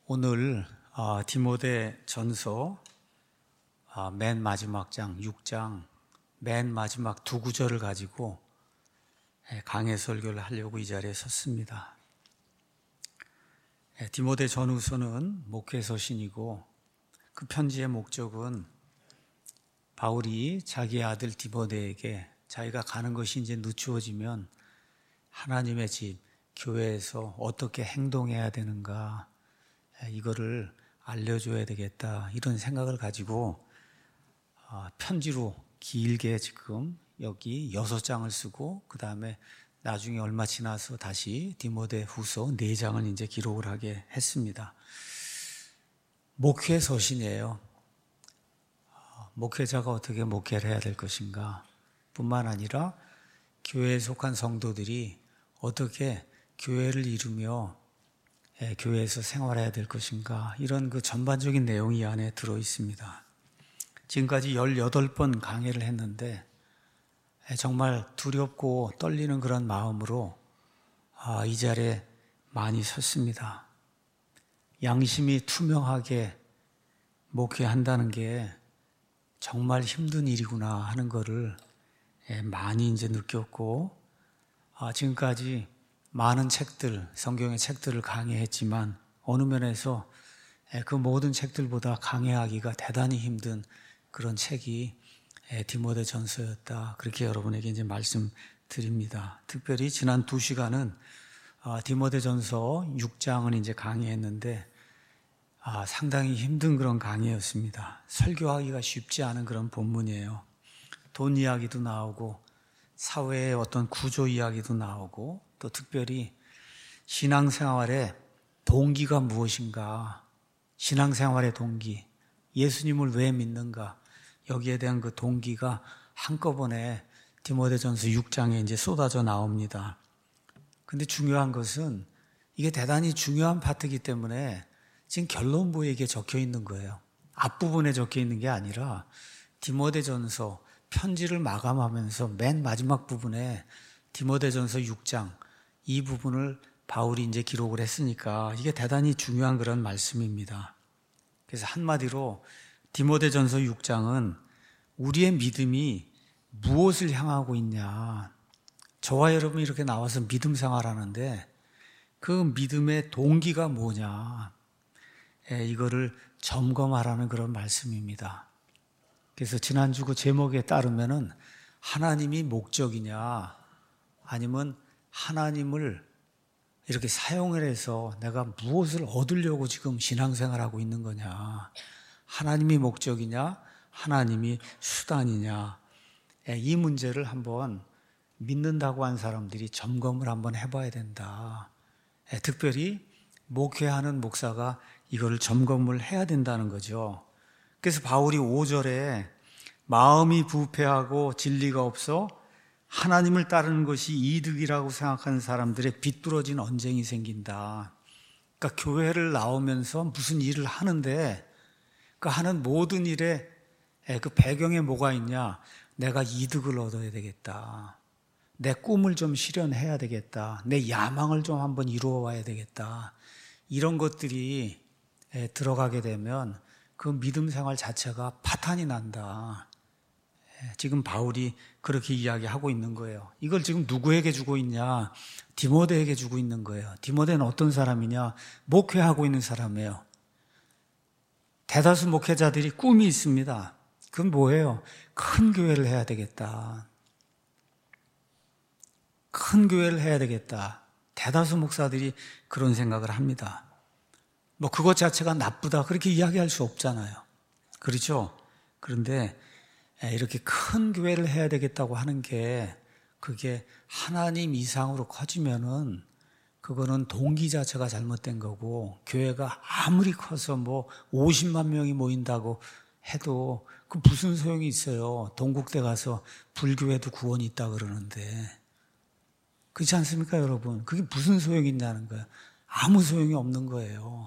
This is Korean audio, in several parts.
오늘 디모데 전서 맨 마지막 장 6장 맨 마지막 두 구절을 가지고 강해 설교를 하려고 이 자리에 섰습니다. 디모데 전후서는 목회 서신이고 그 편지의 목적은 바울이 자기의 아들 디모데에게 자기가 가는 것이 이제 늦추어지면 하나님의 집, 교회에서 어떻게 행동해야 되는가 이거를 알려줘야 되겠다 이런 생각을 가지고 편지로 길게 지금 여기 6장을 쓰고 그 다음에 나중에 얼마 지나서 다시 디모데 후서 4장을 이제 기록을 하게 했습니다. 목회 서신이에요. 목회자가 어떻게 목회를 해야 될 것인가 뿐만 아니라 교회에 속한 성도들이 어떻게 교회를 이루며 교회에서 생활해야 될 것인가 이런 그 전반적인 내용이 이 안에 들어 있습니다. 지금까지 18번 강해를 했는데 정말 두렵고 떨리는 그런 마음으로 이 자리에 많이 섰습니다. 양심이 투명하게 목회한다는 게 정말 힘든 일이구나 하는 거를 많이 이제 느꼈고 지금까지 많은 책들, 성경의 책들을 강해했지만 어느 면에서 그 모든 책들보다 강해하기가 대단히 힘든 그런 책이 디모데 전서였다. 그렇게 여러분에게 이제 말씀드립니다. 특별히 지난 2시간은 디모데 전서 6장을 이제 강의했는데 상당히 힘든 그런 강의였습니다. 설교하기가 쉽지 않은 그런 본문이에요. 돈 이야기도 나오고 사회의 어떤 구조 이야기도 나오고 또 특별히 신앙생활의 동기가 무엇인가, 신앙생활의 동기, 예수님을 왜 믿는가 여기에 대한 그 동기가 한꺼번에 디모데전서 6장에 이제 쏟아져 나옵니다. 근데 중요한 것은 이게 대단히 중요한 파트이기 때문에 지금 결론부에 이게 적혀 있는 거예요. 앞부분에 적혀 있는 게 아니라 디모데전서 편지를 마감하면서 맨 마지막 부분에 디모데전서 6장 이 부분을 바울이 이제 기록을 했으니까 이게 대단히 중요한 그런 말씀입니다. 그래서 한마디로 디모데전서 6장은 우리의 믿음이 무엇을 향하고 있냐. 저와 여러분이 이렇게 나와서 믿음 생활하는데 그 믿음의 동기가 뭐냐. 이거를 점검하라는 그런 말씀입니다. 그래서 지난주 그 제목에 따르면은 하나님이 목적이냐 아니면 하나님을 이렇게 사용을 해서 내가 무엇을 얻으려고 지금 신앙생활하고 있는 거냐. 하나님이 목적이냐 하나님이 수단이냐. 이 문제를 한번 믿는다고 한 사람들이 점검을 한번 해봐야 된다. 특별히 목회하는 목사가 이걸 점검을 해야 된다는 거죠. 그래서 바울이 5절에 마음이 부패하고 진리가 없어 하나님을 따르는 것이 이득이라고 생각하는 사람들의 비뚤어진 언쟁이 생긴다. 그러니까 교회를 나오면서 무슨 일을 하는데 그 하는 모든 일에 그 배경에 뭐가 있냐? 내가 이득을 얻어야 되겠다. 내 꿈을 좀 실현해야 되겠다. 내 야망을 좀 한번 이루어 와야 되겠다. 이런 것들이 들어가게 되면 그 믿음 생활 자체가 파탄이 난다. 지금 바울이 그렇게 이야기하고 있는 거예요. 이걸 지금 누구에게 주고 있냐? 디모데에게 주고 있는 거예요. 디모데는 어떤 사람이냐? 목회하고 있는 사람이에요. 대다수 목회자들이 꿈이 있습니다. 그건 뭐예요? 큰 교회를 해야 되겠다. 큰 교회를 해야 되겠다. 대다수 목사들이 그런 생각을 합니다. 뭐 그것 자체가 나쁘다 그렇게 이야기할 수 없잖아요. 그렇죠? 그런데 이렇게 큰 교회를 해야 되겠다고 하는 게 그게 하나님 이상으로 커지면은 그거는 동기 자체가 잘못된 거고 교회가 아무리 커서 뭐 50만 명이 모인다고 해도 그 무슨 소용이 있어요. 동국대 가서 불교에도 구원이 있다 그러는데 그렇지 않습니까 여러분? 그게 무슨 소용이 있냐는 거예요. 아무 소용이 없는 거예요.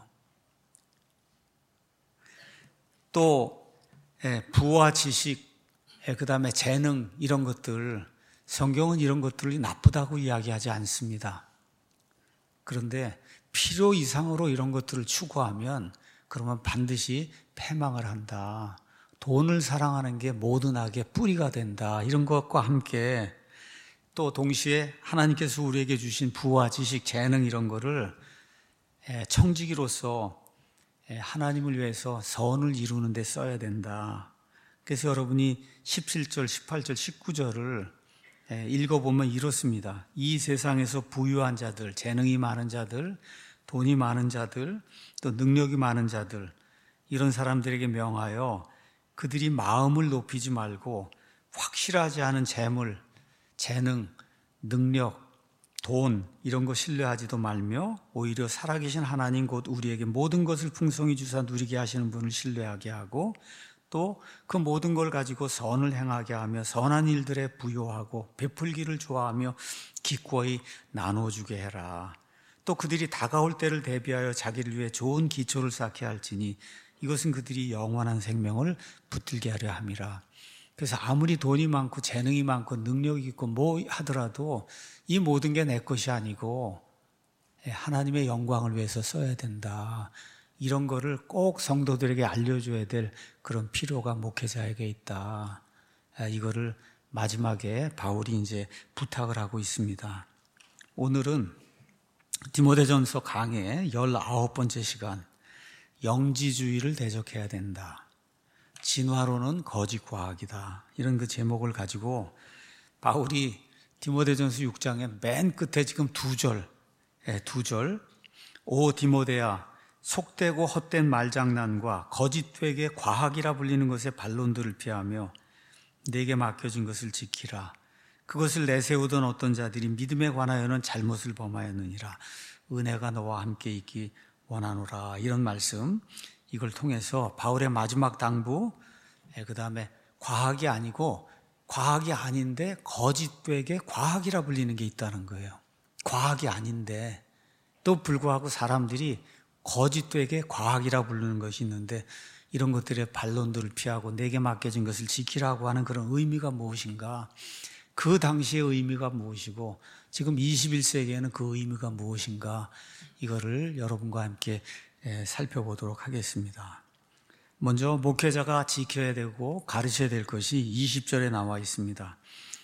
또 부와 지식, 그 다음에 재능 이런 것들 성경은 이런 것들이 나쁘다고 이야기하지 않습니다. 그런데 필요 이상으로 이런 것들을 추구하면 그러면 반드시 패망을 한다. 돈을 사랑하는 게 모든 악의 뿌리가 된다. 이런 것과 함께 또 동시에 하나님께서 우리에게 주신 부와 지식, 재능 이런 거를 청지기로서 하나님을 위해서 선을 이루는 데 써야 된다. 그래서 여러분이 17절, 18절, 19절을 읽어보면 이렇습니다. 이 세상에서 부유한 자들, 재능이 많은 자들, 돈이 많은 자들, 또 능력이 많은 자들, 이런 사람들에게 명하여 그들이 마음을 높이지 말고 확실하지 않은 재물, 재능, 능력, 돈 이런 거 신뢰하지도 말며 오히려 살아계신 하나님 곧 우리에게 모든 것을 풍성히 주사 누리게 하시는 분을 신뢰하게 하고 또 그 모든 걸 가지고 선을 행하게 하며 선한 일들에 부요하고 베풀기를 좋아하며 기꺼이 나눠주게 해라. 또 그들이 다가올 때를 대비하여 자기를 위해 좋은 기초를 쌓게 할지니 이것은 그들이 영원한 생명을 붙들게 하려 함이라. 그래서 아무리 돈이 많고 재능이 많고 능력이 있고 뭐 하더라도 이 모든 게 내 것이 아니고 하나님의 영광을 위해서 써야 된다. 이런 거를 꼭 성도들에게 알려줘야 될 그런 필요가 목회자에게 있다. 이거를 마지막에 바울이 이제 부탁을 하고 있습니다. 오늘은 디모데전서 강의 19번째 시간, 영지주의를 대적해야 된다. 진화론은 거짓 과학이다. 이런 그 제목을 가지고 바울이 디모데전서 6장의 맨 끝에 지금 두 절, 오 디모데야, 속되고 헛된 말장난과 거짓되게 과학이라 불리는 것의 반론들을 피하며 내게 맡겨진 것을 지키라. 그것을 내세우던 어떤 자들이 믿음에 관하여는 잘못을 범하였느니라. 은혜가 너와 함께 있기 원하노라. 이런 말씀, 이걸 통해서 바울의 마지막 당부, 그 다음에 과학이 아니고 과학이 아닌데 거짓되게 과학이라 불리는 게 있다는 거예요. 과학이 아닌데 또 불구하고 사람들이 거짓되게 과학이라 부르는 것이 있는데 이런 것들의 반론들을 피하고 내게 맡겨진 것을 지키라고 하는 그런 의미가 무엇인가? 그 당시의 의미가 무엇이고 지금 21세기에는 그 의미가 무엇인가? 이거를 여러분과 함께 살펴보도록 하겠습니다. 먼저 목회자가 지켜야 되고 가르쳐야 될 것이 20절에 나와 있습니다.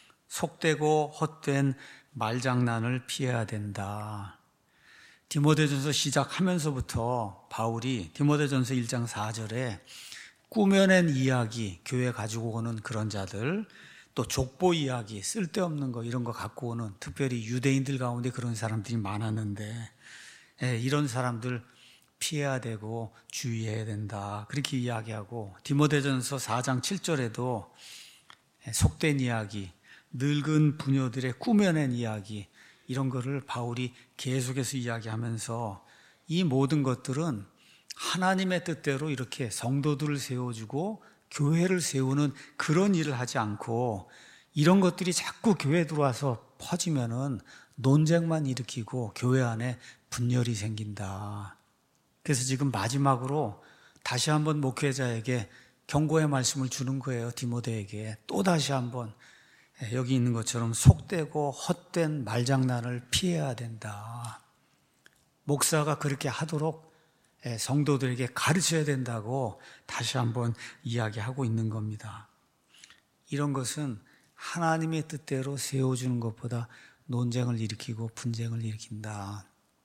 속되고 헛된 말장난을 피해야 된다. 디모데전서 시작하면서부터 바울이 디모데전서 1장 4절에 꾸며낸 이야기, 교회 가지고 오는 그런 자들, 또 족보 이야기, 쓸데없는 거 이런 거 갖고 오는 특별히 유대인들 가운데 그런 사람들이 많았는데 이런 사람들 피해야 되고 주의해야 된다. 그렇게 이야기하고 디모데전서 4장 7절에도 속된 이야기, 늙은 부녀들의 꾸며낸 이야기 이런 거를 바울이 계속해서 이야기하면서 이 모든 것들은 하나님의 뜻대로 이렇게 성도들을 세워주고 교회를 세우는 그런 일을 하지 않고 이런 것들이 자꾸 교회에 들어와서 퍼지면은 논쟁만 일으키고 교회 안에 분열이 생긴다. 그래서 지금 마지막으로 다시 한번 목회자에게 경고의 말씀을 주는 거예요. 디모데에게 또 다시 한번 여기 있는 것처럼 속되고 헛된 말장난을 피해야 된다. 목사가 그렇게 하도록 성도들에게 가르쳐야 된다고 다시 한번 이야기하고 있는 겁니다. 이런 것은 하나님의 뜻대로 세워주는 것보다 논쟁을 일으키고 분쟁을 일으킨다.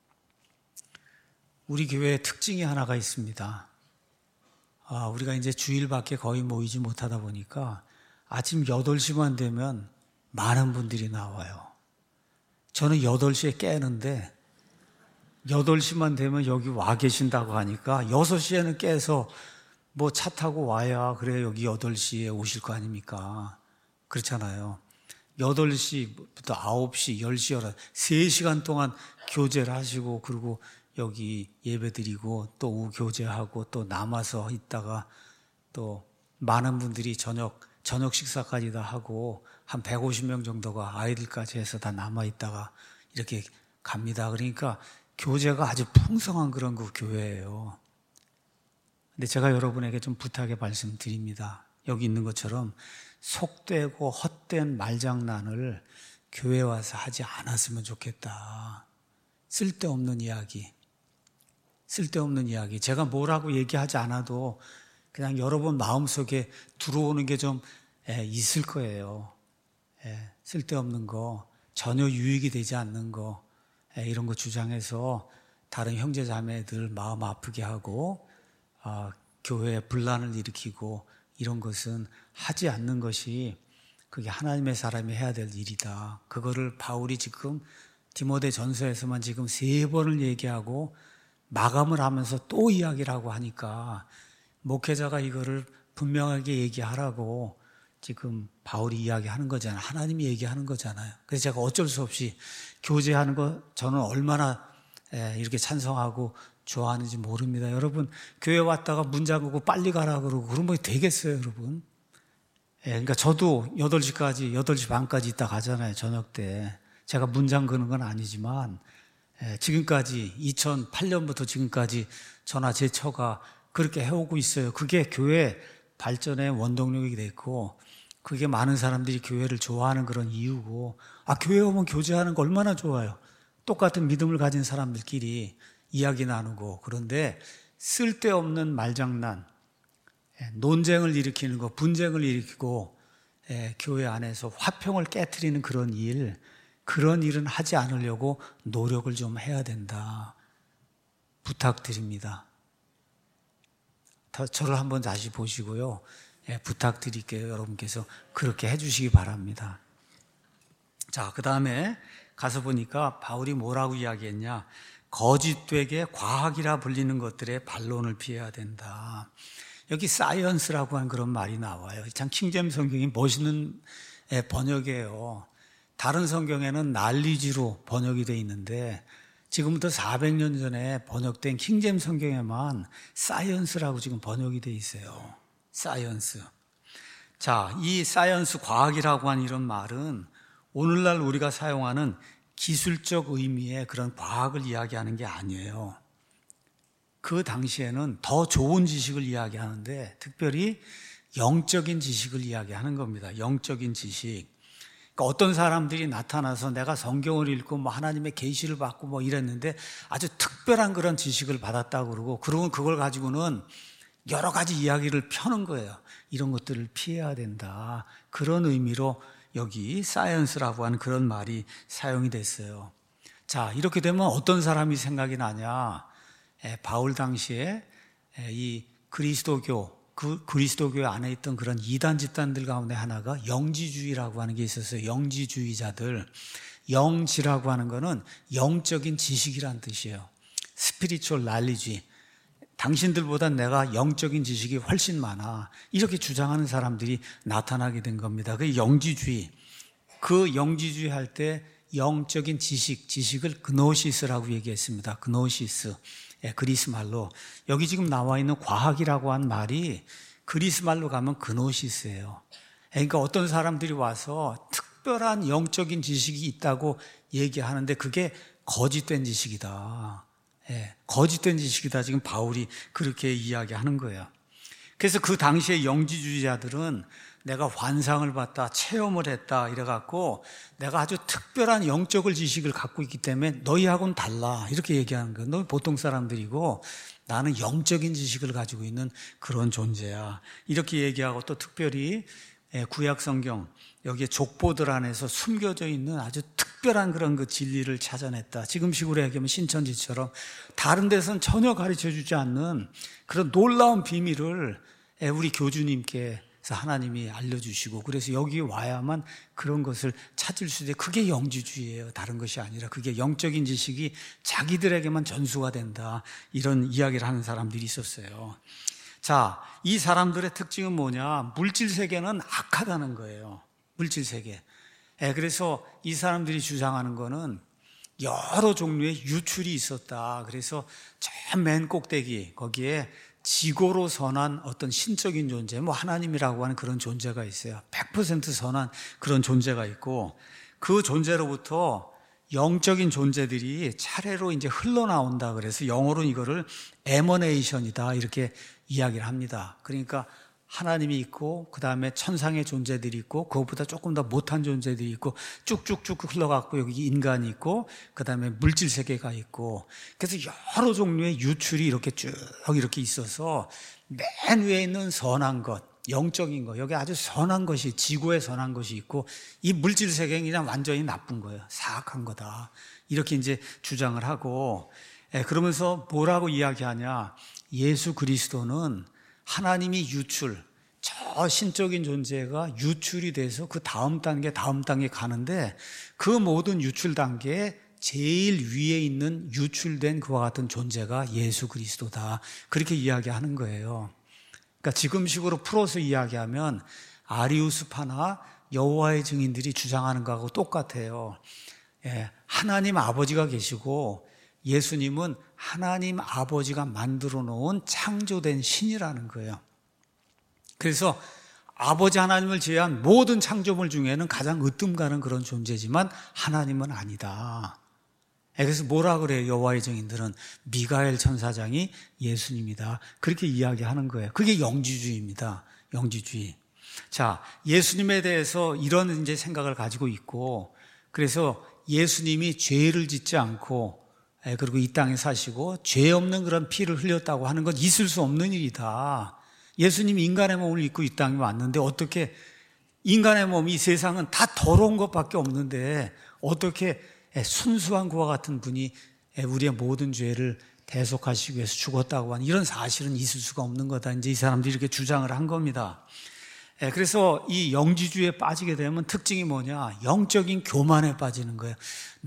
우리 교회에 특징이 하나가 있습니다. 우리가 이제 주일밖에 거의 모이지 못하다 보니까 아침 8시만 되면 많은 분들이 나와요. 저는 8시에 깨는데 8시만 되면 여기 와 계신다고 하니까 6시에는 깨서 뭐 차 타고 와야 그래 여기 8시에 오실 거 아닙니까? 그렇잖아요. 8시부터 9시, 10시, 11시 3시간 동안 교제를 하시고 그리고 여기 예배 드리고 또 오후 교제하고 또 남아서 있다가 또 많은 분들이 저녁 식사까지 다 하고 한 150명 정도가 아이들까지 해서 다 남아있다가 이렇게 갑니다. 그러니까 교제가 아주 풍성한 그런 그 교회예요. 근데 제가 여러분에게 좀 부탁의 말씀드립니다. 여기 있는 것처럼 속되고 헛된 말장난을 교회 와서 하지 않았으면 좋겠다. 쓸데없는 이야기. 쓸데없는 이야기. 제가 뭐라고 얘기하지 않아도 그냥 여러분 마음속에 들어오는 게 좀 있을 거예요. 쓸데없는 거, 전혀 유익이 되지 않는 거, 이런 거 주장해서 다른 형제 자매들 마음 아프게 하고 교회에 분란을 일으키고 이런 것은 하지 않는 것이 그게 하나님의 사람이 해야 될 일이다. 그거를 바울이 지금 디모데 전서에서만 지금 3번을 얘기하고 마감을 하면서 또 이야기를 하고 하니까 목회자가 이거를 분명하게 얘기하라고 지금 바울이 이야기하는 거잖아요. 하나님이 얘기하는 거잖아요. 그래서 제가 어쩔 수 없이 교제하는 거 저는 얼마나 이렇게 찬성하고 좋아하는지 모릅니다. 여러분 교회 왔다가 문 잠그고 빨리 가라 그러고 그러면 되겠어요, 여러분? 그러니까 저도 8시까지 8시 반까지 있다 가잖아요, 저녁 때. 제가 문 잠그는 건 아니지만 지금까지 2008년부터 지금까지 저나 제 처가 그렇게 해오고 있어요. 그게 교회 발전의 원동력이 됐고 그게 많은 사람들이 교회를 좋아하는 그런 이유고 교회 오면 교제하는 거 얼마나 좋아요. 똑같은 믿음을 가진 사람들끼리 이야기 나누고. 그런데 쓸데없는 말장난, 논쟁을 일으키는 거, 분쟁을 일으키고 교회 안에서 화평을 깨트리는 그런 일은 하지 않으려고 노력을 좀 해야 된다. 부탁드립니다. 저를 한번 다시 보시고요. 부탁드릴게요. 여러분께서 그렇게 해주시기 바랍니다. 자, 그 다음에 가서 보니까 바울이 뭐라고 이야기했냐. 거짓되게 과학이라 불리는 것들의 반론을 피해야 된다. 여기 사이언스라고 하는 그런 말이 나와요. 참 킹제임스 성경이 멋있는 번역이에요. 다른 성경에는 난리지로 번역이 되어 있는데 지금부터 400년 전에 번역된 킹제임스 성경에만 사이언스라고 지금 번역이 되어 있어요. 사이언스. 자, 이 사이언스 과학이라고 하는 이런 말은 오늘날 우리가 사용하는 기술적 의미의 그런 과학을 이야기하는 게 아니에요. 그 당시에는 더 좋은 지식을 이야기하는데 특별히 영적인 지식을 이야기하는 겁니다. 영적인 지식. 그러니까 어떤 사람들이 나타나서 내가 성경을 읽고 하나님의 계시를 받고 이랬는데 아주 특별한 그런 지식을 받았다고 그러고 그걸 가지고는 여러 가지 이야기를 펴는 거예요. 이런 것들을 피해야 된다. 그런 의미로 여기 사이언스라고 하는 그런 말이 사용이 됐어요. 자, 이렇게 되면 어떤 사람이 생각이 나냐. 바울 당시에 이 그리스도교 안에 있던 그런 이단 집단들 가운데 하나가 영지주의라고 하는 게 있었어요. 영지주의자들. 영지라고 하는 거는 영적인 지식이란 뜻이에요. spiritual knowledge. 당신들보다 내가 영적인 지식이 훨씬 많아. 이렇게 주장하는 사람들이 나타나게 된 겁니다. 그 영지주의. 그 영지주의 할 때 영적인 지식을 그노시스라고 얘기했습니다. 그노시스. 그리스 말로. 여기 지금 나와 있는 과학이라고 한 말이 그리스 말로 가면 그노시스예요. 그러니까 어떤 사람들이 와서 특별한 영적인 지식이 있다고 얘기하는데 그게 거짓된 지식이다. 거짓된 지식이다. 지금 바울이 그렇게 이야기하는 거예요. 그래서 그 당시에 영지주의자들은 내가 환상을 봤다, 체험을 했다 이래갖고 내가 아주 특별한 영적인 지식을 갖고 있기 때문에 너희하고는 달라 이렇게 얘기하는 거예요. 너희 보통 사람들이고 나는 영적인 지식을 가지고 있는 그런 존재야. 이렇게 얘기하고 또 특별히 구약 성경 여기에 족보들 안에서 숨겨져 있는 아주 특별한 그런 그 진리를 찾아냈다. 지금식으로 얘기하면 신천지처럼 다른 데서는 전혀 가르쳐 주지 않는 그런 놀라운 비밀을 우리 교주님께서 하나님이 알려주시고 그래서 여기 와야만 그런 것을 찾을 수 있는데 그게 영지주의예요. 다른 것이 아니라 그게 영적인 지식이 자기들에게만 전수가 된다. 이런 이야기를 하는 사람들이 있었어요. 자, 이 사람들의 특징은 뭐냐? 물질 세계는 악하다는 거예요. 물질 세계. 그래서 이 사람들이 주장하는 거는 여러 종류의 유출이 있었다. 그래서 저 맨 꼭대기 거기에 지고로 선한 어떤 신적인 존재, 하나님이라고 하는 그런 존재가 있어요. 100% 선한 그런 존재가 있고 그 존재로부터 영적인 존재들이 차례로 이제 흘러나온다. 그래서 영어로는 이거를 에머네이션이다 이렇게 이야기를 합니다. 그러니까 하나님이 있고 그 다음에 천상의 존재들이 있고 그것보다 조금 더 못한 존재들이 있고 쭉쭉쭉 흘러가고 여기 인간이 있고 그 다음에 물질 세계가 있고 그래서 여러 종류의 유출이 이렇게 쭉 이렇게 있어서 맨 위에 있는 선한 것, 영적인 것, 여기 아주 선한 것이 지구에 선한 것이 있고 이 물질 세계는 그냥 완전히 나쁜 거예요. 사악한 거다. 이렇게 이제 주장을 하고 그러면서 뭐라고 이야기하냐? 예수 그리스도는 하나님이 저 신적인 존재가 유출이 돼서 그 다음 단계 가는데 그 모든 유출 단계에 제일 위에 있는 유출된 그와 같은 존재가 예수 그리스도다. 그렇게 이야기하는 거예요. 그러니까 지금식으로 풀어서 이야기하면 아리우스파나 여호와의 증인들이 주장하는 거하고 똑같아요. 하나님 아버지가 계시고 예수님은 하나님 아버지가 만들어 놓은 창조된 신이라는 거예요. 그래서 아버지 하나님을 제외한 모든 창조물 중에는 가장 으뜸 가는 그런 존재지만 하나님은 아니다. 그래서 뭐라 그래요? 여호와의 증인들은 미가엘 천사장이 예수님이다. 그렇게 이야기하는 거예요. 그게 영지주의입니다. 영지주의. 자, 예수님에 대해서 이런 이제 생각을 가지고 있고 그래서 예수님이 죄를 짓지 않고 그리고 이 땅에 사시고 죄 없는 그런 피를 흘렸다고 하는 건 있을 수 없는 일이다. 예수님이 인간의 몸을 입고 이 땅에 왔는데 어떻게 인간의 몸이 세상은 다 더러운 것밖에 없는데 어떻게 순수한 그와 같은 분이 우리의 모든 죄를 대속하시기 위해서 죽었다고 하는 이런 사실은 있을 수가 없는 거다. 이제 이 사람들이 이렇게 주장을 한 겁니다. 그래서 이 영지주의에 빠지게 되면 특징이 뭐냐? 영적인 교만에 빠지는 거예요.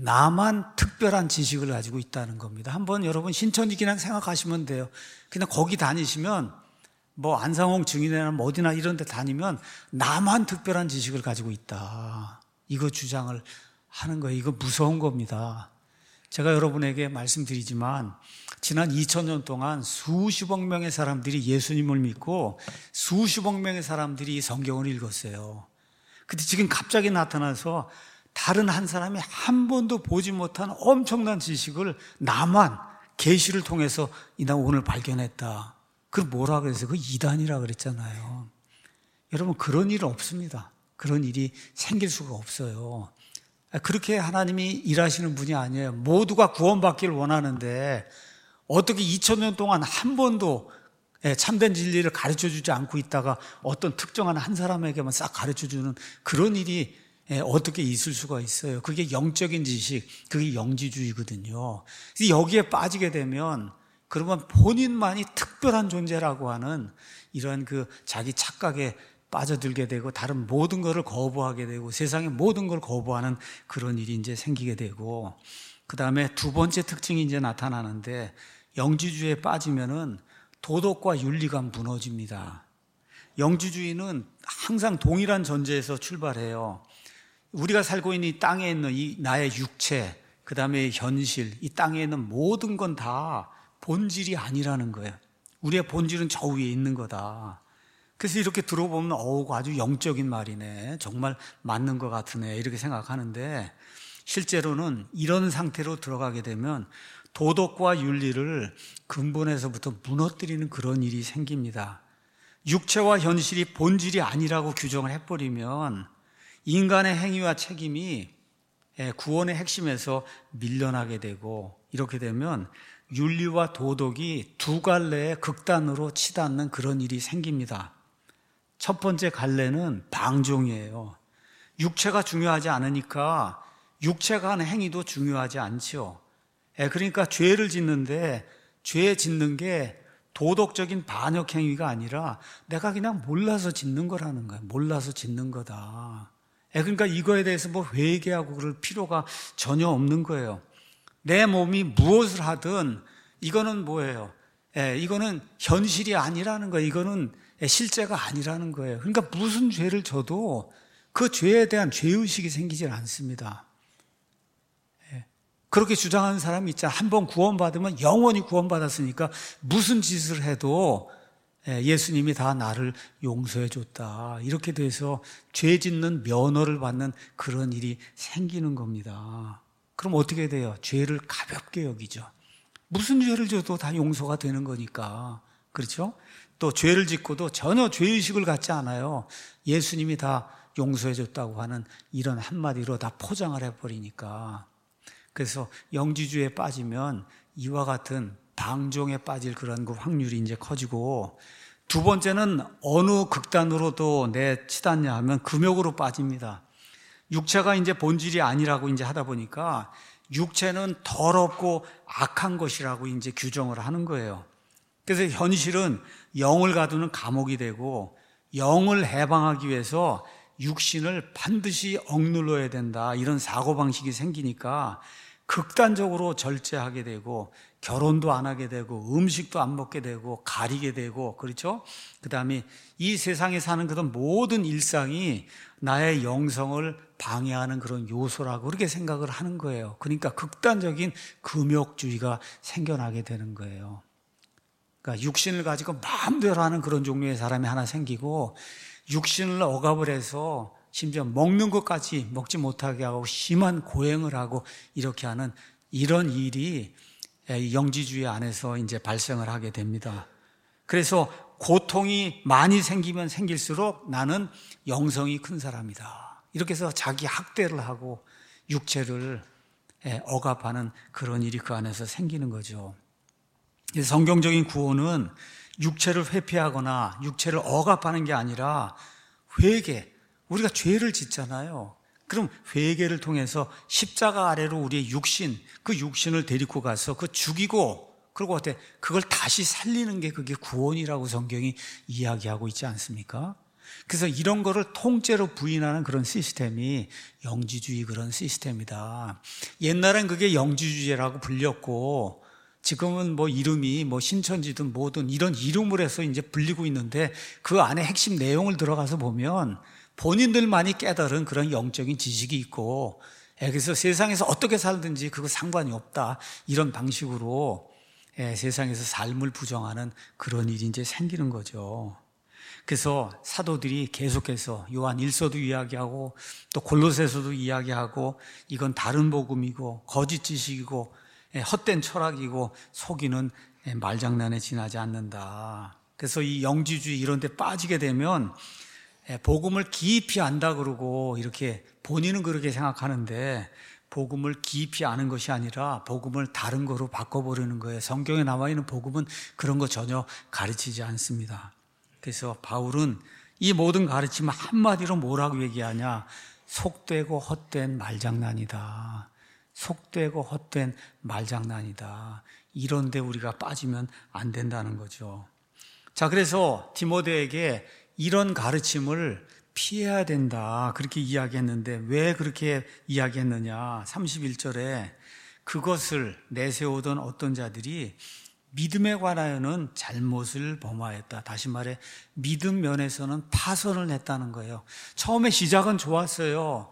나만 특별한 지식을 가지고 있다는 겁니다. 한번 여러분 신천지 그냥 생각하시면 돼요. 그냥 거기 다니시면 뭐 안상홍 증인회나 뭐 어디나 이런 데 다니면 나만 특별한 지식을 가지고 있다. 이거 주장을 하는 거예요. 이거 무서운 겁니다. 제가 여러분에게 말씀드리지만 지난 2000년 동안 수십억 명의 사람들이 예수님을 믿고 수십억 명의 사람들이 성경을 읽었어요. 근데 지금 갑자기 나타나서 다른 한 사람이 한 번도 보지 못한 엄청난 지식을 나만 계시를 통해서 나 오늘 발견했다. 그걸 뭐라 그랬어요? 그 이단이라 그랬잖아요. 여러분 그런 일은 없습니다. 그런 일이 생길 수가 없어요. 그렇게 하나님이 일하시는 분이 아니에요. 모두가 구원받기를 원하는데 어떻게 2000년 동안 한 번도 참된 진리를 가르쳐주지 않고 있다가 어떤 특정한 한 사람에게만 싹 가르쳐주는 그런 일이 어떻게 있을 수가 있어요. 그게 영적인 지식, 그게 영지주의거든요. 여기에 빠지게 되면 그러면 본인만이 특별한 존재라고 하는 이런 그 자기 착각에 빠져들게 되고 다른 모든 것을 거부하게 되고 세상의 모든 걸 거부하는 그런 일이 이제 생기게 되고 그 다음에 두 번째 특징이 이제 나타나는데 영지주의에 빠지면은 도덕과 윤리가 무너집니다. 영지주의는 항상 동일한 전제에서 출발해요. 우리가 살고 있는 이 땅에 있는 이 나의 육체, 그 다음에 현실, 이 땅에 있는 모든 건 다 본질이 아니라는 거예요. 우리의 본질은 저 위에 있는 거다. 그래서 이렇게 들어보면 아주 영적인 말이네. 정말 맞는 것 같으네. 이렇게 생각하는데 실제로는 이런 상태로 들어가게 되면 도덕과 윤리를 근본에서부터 무너뜨리는 그런 일이 생깁니다. 육체와 현실이 본질이 아니라고 규정을 해버리면 인간의 행위와 책임이 구원의 핵심에서 밀려나게 되고 이렇게 되면 윤리와 도덕이 두 갈래의 극단으로 치닫는 그런 일이 생깁니다. 첫 번째 갈래는 방종이에요. 육체가 중요하지 않으니까 육체가 하는 행위도 중요하지 않죠. 그러니까 죄를 짓는데 죄 짓는 게 도덕적인 반역 행위가 아니라 내가 그냥 몰라서 짓는 거라는 거예요. 몰라서 짓는 거다. 그러니까 이거에 대해서 뭐 회개하고 그럴 필요가 전혀 없는 거예요. 내 몸이 무엇을 하든 이거는 뭐예요? 이거는 현실이 아니라는 거예요. 이거는 실제가 아니라는 거예요. 그러니까 무슨 죄를 져도 그 죄에 대한 죄의식이 생기질 않습니다. 그렇게 주장하는 사람이 있잖아. 한번 구원받으면 영원히 구원받았으니까 무슨 짓을 해도 예수님이 다 나를 용서해 줬다. 이렇게 돼서 죄 짓는 면허를 받는 그런 일이 생기는 겁니다. 그럼 어떻게 돼요? 죄를 가볍게 여기죠. 무슨 죄를 져도 다 용서가 되는 거니까. 그렇죠? 또 죄를 짓고도 전혀 죄의식을 갖지 않아요. 예수님이 다 용서해 줬다고 하는 이런 한마디로 다 포장을 해버리니까. 그래서 영지주의에 빠지면 이와 같은 방종에 빠질 그런 그 확률이 이제 커지고, 두 번째는 어느 극단으로도 치닫냐 하면 금욕으로 빠집니다. 육체가 이제 본질이 아니라고 이제 하다 보니까 육체는 더럽고 악한 것이라고 이제 규정을 하는 거예요. 그래서 현실은 영을 가두는 감옥이 되고, 영을 해방하기 위해서 육신을 반드시 억눌러야 된다, 이런 사고방식이 생기니까 극단적으로 절제하게 되고, 결혼도 안 하게 되고, 음식도 안 먹게 되고, 가리게 되고, 그렇죠? 그 다음에 이 세상에 사는 그런 모든 일상이 나의 영성을 방해하는 그런 요소라고 그렇게 생각을 하는 거예요. 그러니까 극단적인 금욕주의가 생겨나게 되는 거예요. 그러니까 육신을 가지고 마음대로 하는 그런 종류의 사람이 하나 생기고, 육신을 억압을 해서 심지어 먹는 것까지 먹지 못하게 하고 심한 고행을 하고 이렇게 하는 이런 일이 영지주의 안에서 이제 발생을 하게 됩니다. 그래서 고통이 많이 생기면 생길수록 나는 영성이 큰 사람이다, 이렇게 해서 자기 학대를 하고 육체를 억압하는 그런 일이 그 안에서 생기는 거죠. 성경적인 구원은 육체를 회피하거나 육체를 억압하는 게 아니라 회개, 우리가 죄를 짓잖아요. 그럼 회개를 통해서 십자가 아래로 우리의 육신, 그 육신을 데리고 가서 그 죽이고, 그리고 어때? 그걸 다시 살리는 게 그게 구원이라고 성경이 이야기하고 있지 않습니까? 그래서 이런 거를 통째로 부인하는 그런 시스템이 영지주의 그런 시스템이다. 옛날엔 그게 영지주의라고 불렸고, 지금은 뭐 이름이 뭐 신천지든 뭐든 이런 이름을 해서 이제 불리고 있는데, 그 안에 핵심 내용을 들어가서 보면 본인들만이 깨달은 그런 영적인 지식이 있고, 그래서 세상에서 어떻게 살든지 그거 상관이 없다, 이런 방식으로 세상에서 삶을 부정하는 그런 일이 이제 생기는 거죠. 그래서 사도들이 계속해서 요한 1서도 이야기하고 또 골로새서도 이야기하고, 이건 다른 복음이고 거짓 지식이고 헛된 철학이고 속이는 말장난에 지나지 않는다. 그래서 이 영지주의 이런 데 빠지게 되면 복음을 깊이 안다 그러고 이렇게 본인은 그렇게 생각하는데, 복음을 깊이 아는 것이 아니라 복음을 다른 거로 바꿔버리는 거예요. 성경에 나와 있는 복음은 그런 거 전혀 가르치지 않습니다. 그래서 바울은 이 모든 가르침을 한마디로 뭐라고 얘기하냐? 속되고 헛된 말장난이다. 속되고 헛된 말장난이다. 이런데 우리가 빠지면 안 된다는 거죠. 자, 그래서 디모데에게 이런 가르침을 피해야 된다, 그렇게 이야기했는데, 왜 그렇게 이야기했느냐? 31절에 그것을 내세우던 어떤 자들이 믿음에 관하여는 잘못을 범하였다. 다시 말해 믿음 면에서는 파선을 했다는 거예요. 처음에 시작은 좋았어요.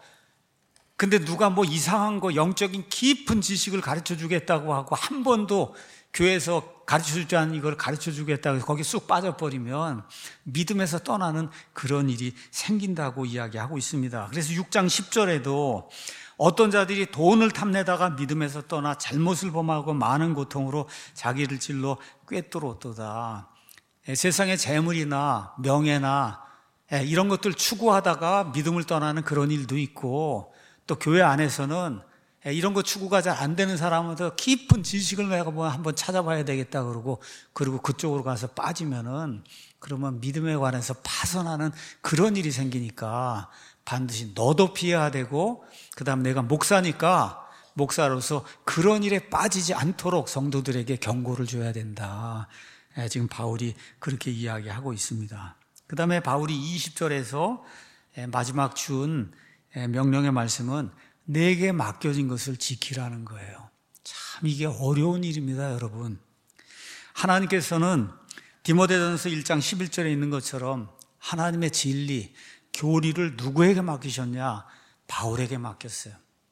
근데 누가 뭐 이상한 거, 영적인 깊은 지식을 가르쳐 주겠다고 하고 한 번도 교회에서 가르쳐 주지 않은 이걸 가르쳐 주겠다고 해서 거기 쑥 빠져버리면 믿음에서 떠나는 그런 일이 생긴다고 이야기하고 있습니다. 그래서 6장 10절에도 어떤 자들이 돈을 탐내다가 믿음에서 떠나 잘못을 범하고 많은 고통으로 자기를 질러 꿰뚫었도다. 세상의 재물이나 명예나 이런 것들 추구하다가 믿음을 떠나는 그런 일도 있고, 또 교회 안에서는 이런 거 추구가 잘 안 되는 사람은 더 깊은 지식을 내가 뭐 한번 찾아봐야 되겠다 그러고, 그리고 그쪽으로 가서 빠지면은 그러면 믿음에 관해서 파선하는 그런 일이 생기니까 반드시 너도 피해야 되고, 그 다음 내가 목사니까 목사로서 그런 일에 빠지지 않도록 성도들에게 경고를 줘야 된다. 지금 바울이 그렇게 이야기하고 있습니다. 그 다음에 바울이 20절에서 마지막 준 명령의 말씀은 내게 맡겨진 것을 지키라는 거예요. 참 이게 어려운 일입니다, 여러분. 하나님께서는 디모데전서 1장 11절에 있는 것처럼 하나님의 진리, 교리를 누구에게 맡기셨냐? 바울에게 맡겼어요.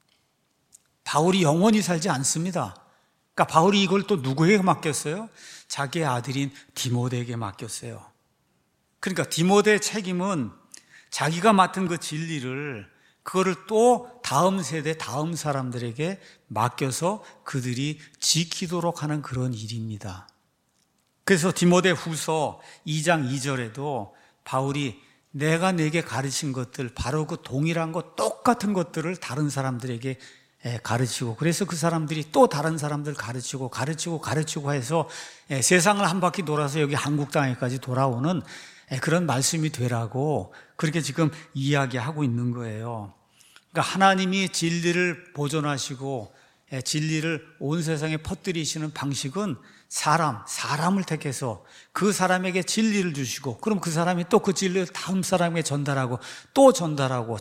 바울이 영원히 살지 않습니다. 그러니까 바울이 이걸 또 누구에게 맡겼어요? 자기의 아들인 디모데에게 맡겼어요. 그러니까 디모데의 책임은 자기가 맡은 그 진리를, 그거를 또 다음 세대, 다음 사람들에게 맡겨서 그들이 지키도록 하는 그런 일입니다. 그래서 디모데후서 2장 2절에도 바울이 내가 내게 가르친 것들, 바로 그 동일한 것, 똑같은 것들을 다른 사람들에게 가르치고, 그래서 그 사람들이 또 다른 사람들 가르치고 해서 세상을 한 바퀴 돌아서 여기 한국 땅에까지 돌아오는 그런 말씀이 되라고 그렇게 지금 이야기하고 있는 거예요. 그러니까 하나님이 진리를 보존하시고 진리를 온 세상에 퍼뜨리시는 방식은 사람을 택해서 그 사람에게 진리를 주시고, 그럼 그 사람이 또 그 진리를 다음 사람에게 전달하고 또 전달하고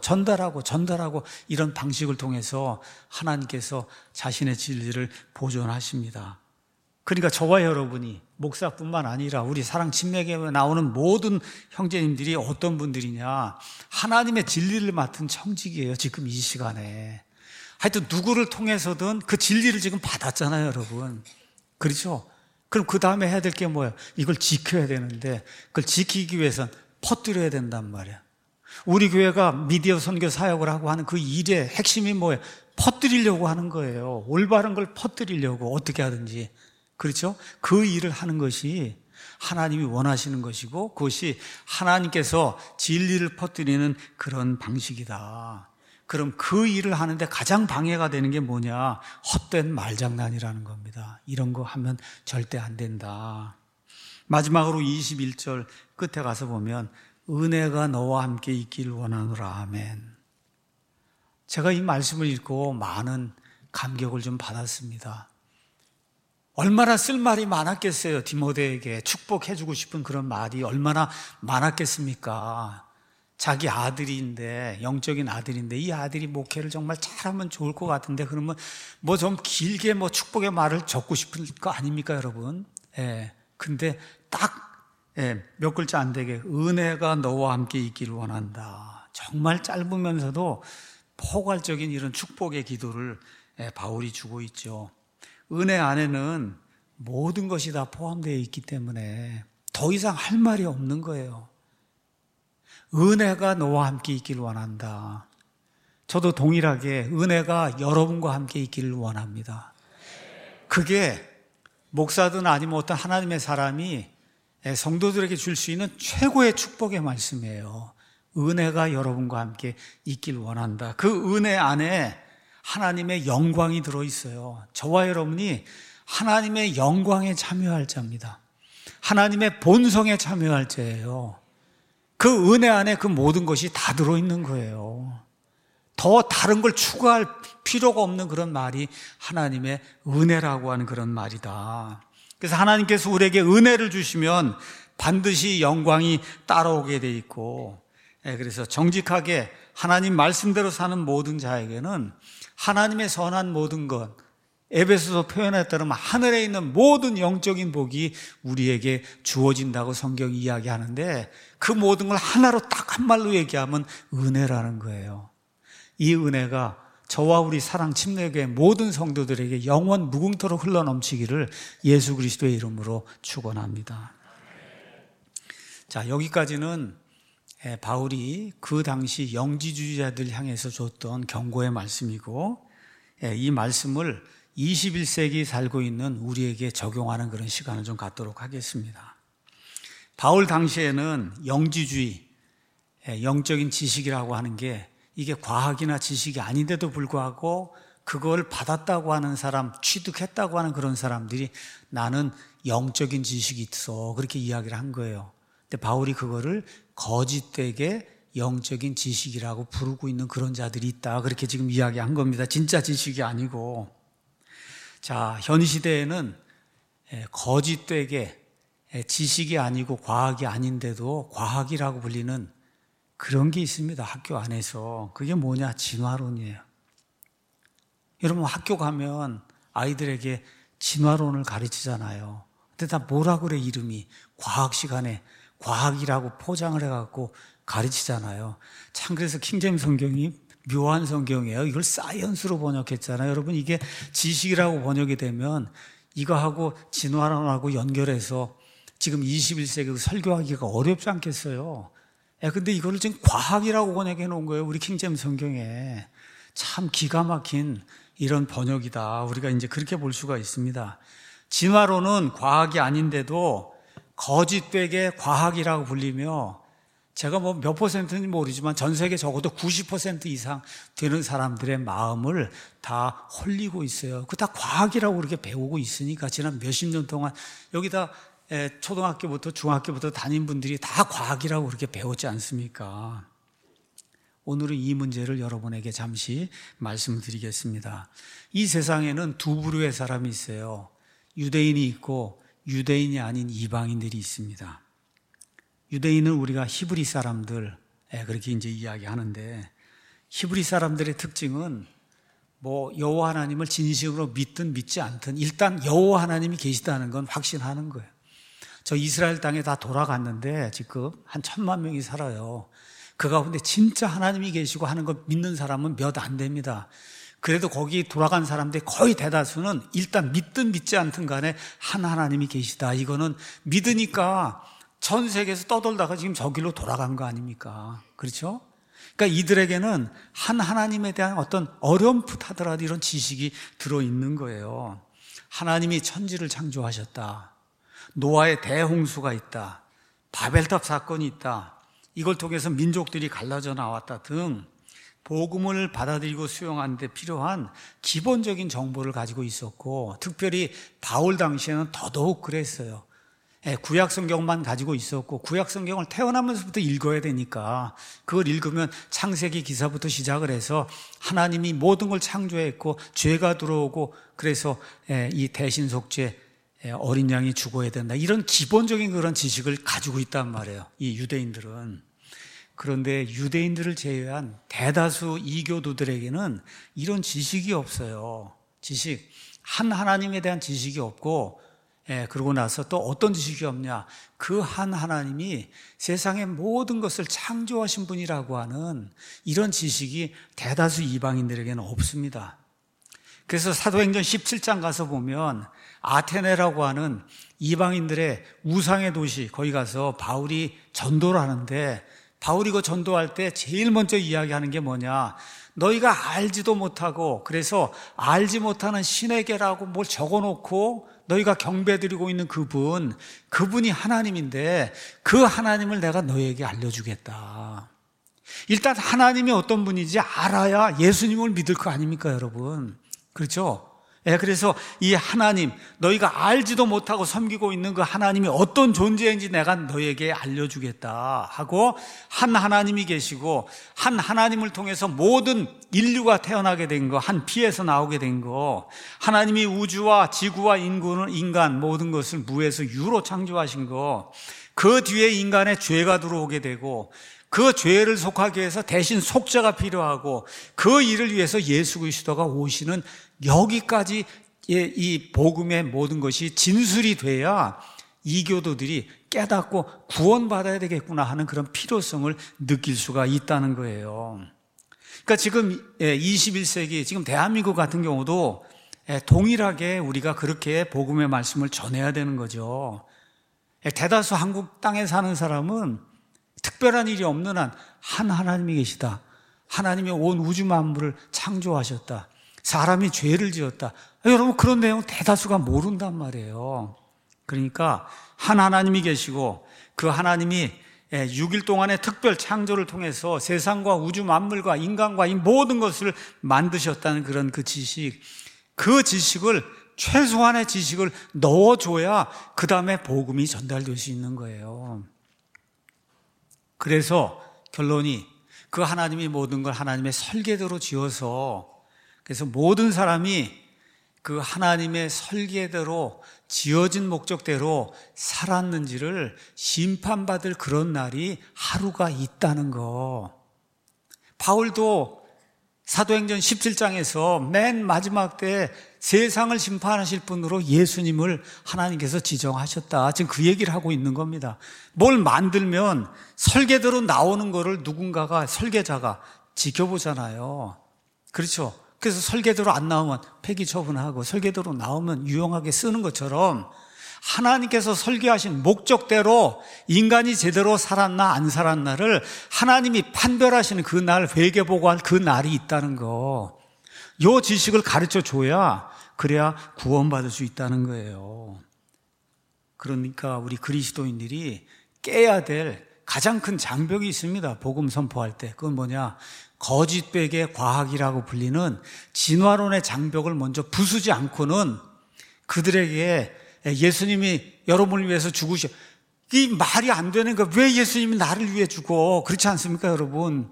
이런 방식을 통해서 하나님께서 자신의 진리를 보존하십니다. 그러니까 저와 여러분이, 목사뿐만 아니라 우리 사랑 침례교회에 나오는 모든 형제님들이 어떤 분들이냐, 하나님의 진리를 맡은 청직이에요. 지금 이 시간에 하여튼 누구를 통해서든 그 진리를 지금 받았잖아요, 여러분. 그렇죠? 그럼 그 다음에 해야 될 게 뭐예요? 이걸 지켜야 되는데, 그걸 지키기 위해선 퍼뜨려야 된단 말이에요. 우리 교회가 미디어 선교 사역을 하고 하는 그 일의 핵심이 뭐예요? 퍼뜨리려고 하는 거예요. 올바른 걸 퍼뜨리려고 어떻게 하든지. 그렇죠? 그 일을 하는 것이 하나님이 원하시는 것이고, 그것이 하나님께서 진리를 퍼뜨리는 그런 방식이다. 그럼 그 일을 하는데 가장 방해가 되는 게 뭐냐? 헛된 말장난이라는 겁니다. 이런 거 하면 절대 안 된다. 마지막으로 21절 끝에 가서 보면 은혜가 너와 함께 있기를 원하노라. 아멘. 제가 이 말씀을 읽고 많은 감격을 좀 받았습니다. 얼마나 쓸 말이 많았겠어요. 디모데에게 축복해주고 싶은 그런 말이 얼마나 많았겠습니까? 자기 아들인데, 영적인 아들인데, 이 아들이 목회를 정말 잘하면 좋을 것 같은데, 그러면 뭐 좀 길게 뭐 축복의 말을 적고 싶은 거 아닙니까, 여러분? 근데 딱, 몇 글자 안 되게, 은혜가 너와 함께 있기를 원한다. 정말 짧으면서도 포괄적인 이런 축복의 기도를 바울이 주고 있죠. 은혜 안에는 모든 것이 다 포함되어 있기 때문에 더 이상 할 말이 없는 거예요. 은혜가 너와 함께 있기를 원한다. 저도 동일하게 은혜가 여러분과 함께 있기를 원합니다. 그게 목사든 아니면 어떤 하나님의 사람이 성도들에게 줄 수 있는 최고의 축복의 말씀이에요. 은혜가 여러분과 함께 있기를 원한다. 그 은혜 안에 하나님의 영광이 들어있어요. 저와 여러분이 하나님의 영광에 참여할 자입니다. 하나님의 본성에 참여할 자예요. 그 은혜 안에 그 모든 것이 다 들어있는 거예요. 더 다른 걸 추가할 필요가 없는 그런 말이 하나님의 은혜라고 하는 그런 말이다. 그래서 하나님께서 우리에게 은혜를 주시면 반드시 영광이 따라오게 돼 있고, 그래서 정직하게 하나님 말씀대로 사는 모든 자에게는 하나님의 선한 모든 것, 에베소서 표현에 따르면 하늘에 있는 모든 영적인 복이 우리에게 주어진다고 성경이 이야기하는데, 그 모든 걸 하나로 딱 한 말로 얘기하면 은혜라는 거예요. 이 은혜가 저와 우리 사랑 침례교회 모든 성도들에게 영원 무궁토록 흘러넘치기를 예수 그리스도의 이름으로 축원합니다. 자, 여기까지는 바울이 그 당시 영지주의자들 향해서 줬던 경고의 말씀이고, 이 말씀을 21세기 살고 있는 우리에게 적용하는 그런 시간을 좀 갖도록 하겠습니다. 바울 당시에는 영지주의, 영적인 지식이라고 하는 게 이게 과학이나 지식이 아닌데도 불구하고 그걸 받았다고 하는 사람, 취득했다고 하는 그런 사람들이 나는 영적인 지식이 있어, 그렇게 이야기를 한 거예요. 근데 바울이 그거를 거짓되게 영적인 지식이라고 부르고 있는 그런 자들이 있다, 그렇게 지금 이야기한 겁니다. 진짜 지식이 아니고. 자, 현 시대에는 거짓되게 지식이 아니고 과학이 아닌데도 과학이라고 불리는 그런 게 있습니다. 학교 안에서. 그게 뭐냐? 진화론이에요. 여러분, 학교 가면 아이들에게 진화론을 가르치잖아요. 근데 다 뭐라 그래, 이름이. 과학 시간에 과학이라고 포장을 해갖고 가르치잖아요. 참, 그래서 킹제임스 성경이 묘한 성경이에요. 이걸 사이언스로 번역했잖아요. 여러분, 이게 지식이라고 번역이 되면 이거하고 진화론하고 연결해서 지금 21세기 설교하기가 어렵지 않겠어요. 근데 이거를 지금 과학이라고 번역해 놓은 거예요. 우리 킹제임스 성경에. 참 기가 막힌 이런 번역이다. 우리가 이제 그렇게 볼 수가 있습니다. 진화론은 과학이 아닌데도 거짓되게 과학이라고 불리며 제가 뭐 몇 퍼센트인지 모르지만 전 세계 적어도 90% 이상 되는 사람들의 마음을 다 홀리고 있어요. 그거 다 과학이라고 그렇게 배우고 있으니까 지난 몇십 년 동안 여기다 초등학교부터 중학교부터 다닌 분들이 다 과학이라고 그렇게 배웠지 않습니까? 오늘은 이 문제를 여러분에게 잠시 말씀드리겠습니다. 이 세상에는 두 부류의 사람이 있어요. 유대인이 있고 유대인이 아닌 이방인들이 있습니다. 유대인은 우리가 히브리 사람들 그렇게 이제 이야기하는데 히브리 사람들의 특징은 뭐 여호와 하나님을 진심으로 믿든 믿지 않든 일단 여호와 하나님이 계시다는 건 확신하는 거예요. 저 이스라엘 땅에 다 돌아갔는데 지금 한 1,000만 명이 살아요. 그 가운데 진짜 하나님이 계시고 하는 거 믿는 사람은 몇 안 됩니다. 그래도 거기 돌아간 사람들 거의 대다수는 일단 믿든 믿지 않든 간에 한 하나님이 계시다. 이거는 믿으니까 전 세계에서 떠돌다가 지금 저 길로 돌아간 거 아닙니까? 그렇죠? 그러니까 이들에게는 한 하나님에 대한 어떤 어렴풋하더라도 이런 지식이 들어있는 거예요. 하나님이 천지를 창조하셨다. 노아의 대홍수가 있다. 바벨탑 사건이 있다. 이걸 통해서 민족들이 갈라져 나왔다 등 복음을 받아들이고 수용하는 데 필요한 기본적인 정보를 가지고 있었고 특별히 바울 당시에는 더더욱 그랬어요. 구약 성경만 가지고 있었고 구약 성경을 태어나면서부터 읽어야 되니까 그걸 읽으면 창세기 기사부터 시작을 해서 하나님이 모든 걸 창조했고 죄가 들어오고 그래서 이 대신속죄 어린 양이 죽어야 된다. 이런 기본적인 그런 지식을 가지고 있단 말이에요. 이 유대인들은. 그런데 유대인들을 제외한 대다수 이교도들에게는 이런 지식이 없어요. 지식. 한 하나님에 대한 지식이 없고 그러고 나서 또 어떤 지식이 없냐. 그 한 하나님이 세상의 모든 것을 창조하신 분이라고 하는 이런 지식이 대다수 이방인들에게는 없습니다. 그래서 사도행전 17장 가서 보면 아테네라고 하는 이방인들의 우상의 도시 거기 가서 바울이 전도를 하는데 바울이 그 전도할 때 제일 먼저 이야기하는 게 뭐냐. 너희가 알지도 못하고 그래서 알지 못하는 신에게라고 뭘 적어놓고 너희가 경배드리고 있는 그분이 하나님인데 그 하나님을 내가 너희에게 알려주겠다. 일단 하나님이 어떤 분인지 알아야 예수님을 믿을 거 아닙니까 여러분? 그렇죠? 그래서 이 하나님, 너희가 알지도 못하고 섬기고 있는 그 하나님이 어떤 존재인지 내가 너희에게 알려주겠다 하고 한 하나님이 계시고 한 하나님을 통해서 모든 인류가 태어나게 된 거, 한 피에서 나오게 된 거, 하나님이 우주와 지구와 인간 모든 것을 무에서 유로 창조하신 거, 그 뒤에 인간의 죄가 들어오게 되고 그 죄를 속하기 위해서 대신 속죄가 필요하고 그 일을 위해서 예수 그리스도가 오시는 여기까지 이 복음의 모든 것이 진술이 돼야 이교도들이 깨닫고 구원받아야 되겠구나 하는 그런 필요성을 느낄 수가 있다는 거예요. 그러니까 지금 21세기 지금 대한민국 같은 경우도 동일하게 우리가 그렇게 복음의 말씀을 전해야 되는 거죠. 대다수 한국 땅에 사는 사람은 특별한 일이 없는 한 하나님이 계시다. 하나님이 온 우주 만물을 창조하셨다. 사람이 죄를 지었다. 여러분 그런 내용 대다수가 모른단 말이에요. 그러니까 한 하나님이 계시고 그 하나님이 6일 동안의 특별 창조를 통해서 세상과 우주 만물과 인간과 이 모든 것을 만드셨다는 그런 그 지식, 그 지식을 최소한의 지식을 넣어줘야 그 다음에 복음이 전달될 수 있는 거예요. 그래서 결론이 그 하나님이 모든 걸 하나님의 설계대로 지어서 그래서 모든 사람이 그 하나님의 설계대로 지어진 목적대로 살았는지를 심판받을 그런 날이 하루가 있다는 거. 바울도 사도행전 17장에서 맨 마지막 때 세상을 심판하실 분으로 예수님을 하나님께서 지정하셨다. 지금 그 얘기를 하고 있는 겁니다. 뭘 만들면 설계대로 나오는 거를 누군가가 설계자가 지켜보잖아요. 그렇죠? 그래서 설계대로 안 나오면 폐기 처분하고 설계대로 나오면 유용하게 쓰는 것처럼 하나님께서 설계하신 목적대로 인간이 제대로 살았나 안 살았나를 하나님이 판별하시는 그 날, 회개보고할 그 날이 있다는 거. 요 지식을 가르쳐 줘야 그래야 구원받을 수 있다는 거예요. 그러니까 우리 그리스도인들이 깨야 될 가장 큰 장벽이 있습니다. 복음 선포할 때. 그건 뭐냐? 거짓백의 과학이라고 불리는 진화론의 장벽을 먼저 부수지 않고는 그들에게 예수님이 여러분을 위해서 죽으셔. 이 말이 안 되는 거야. 왜 예수님이 나를 위해 죽어? 그렇지 않습니까, 여러분?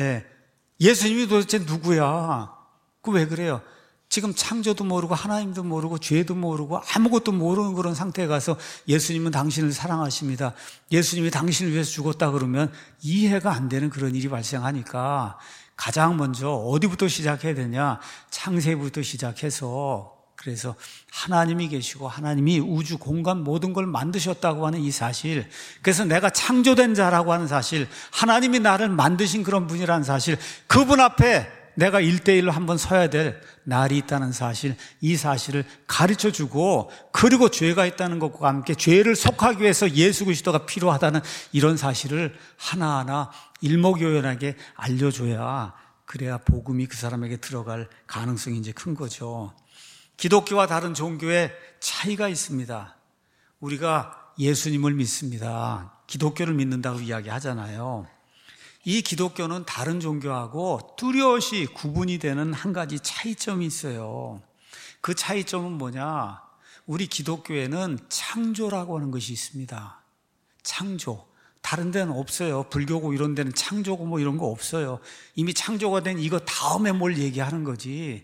예수님이 도대체 누구야? 그 왜 그래요? 지금 창조도 모르고 하나님도 모르고 죄도 모르고 아무것도 모르는 그런 상태에 가서 예수님은 당신을 사랑하십니다. 예수님이 당신을 위해서 죽었다 그러면 이해가 안 되는 그런 일이 발생하니까 가장 먼저 어디부터 시작해야 되냐? 창세부터 시작해서 그래서 하나님이 계시고 하나님이 우주 공간 모든 걸 만드셨다고 하는 이 사실, 그래서 내가 창조된 자라고 하는 사실, 하나님이 나를 만드신 그런 분이라는 사실, 그분 앞에 내가 1대1로 한번 서야 될 날이 있다는 사실, 이 사실을 가르쳐주고, 그리고 죄가 있다는 것과 함께 죄를 속하기 위해서 예수 그리스도가 필요하다는 이런 사실을 하나하나 일목요연하게 알려줘야, 그래야 복음이 그 사람에게 들어갈 가능성이 이제 큰 거죠. 기독교와 다른 종교의 차이가 있습니다. 우리가 예수님을 믿습니다. 기독교를 믿는다고 이야기하잖아요. 이 기독교는 다른 종교하고 뚜렷이 구분이 되는 한 가지 차이점이 있어요. 그 차이점은 뭐냐? 우리 기독교에는 창조라고 하는 것이 있습니다. 창조. 다른 데는 없어요. 불교고 이런 데는 창조고 뭐 이런 거 없어요. 이미 창조가 된 이거 다음에 뭘 얘기하는 거지.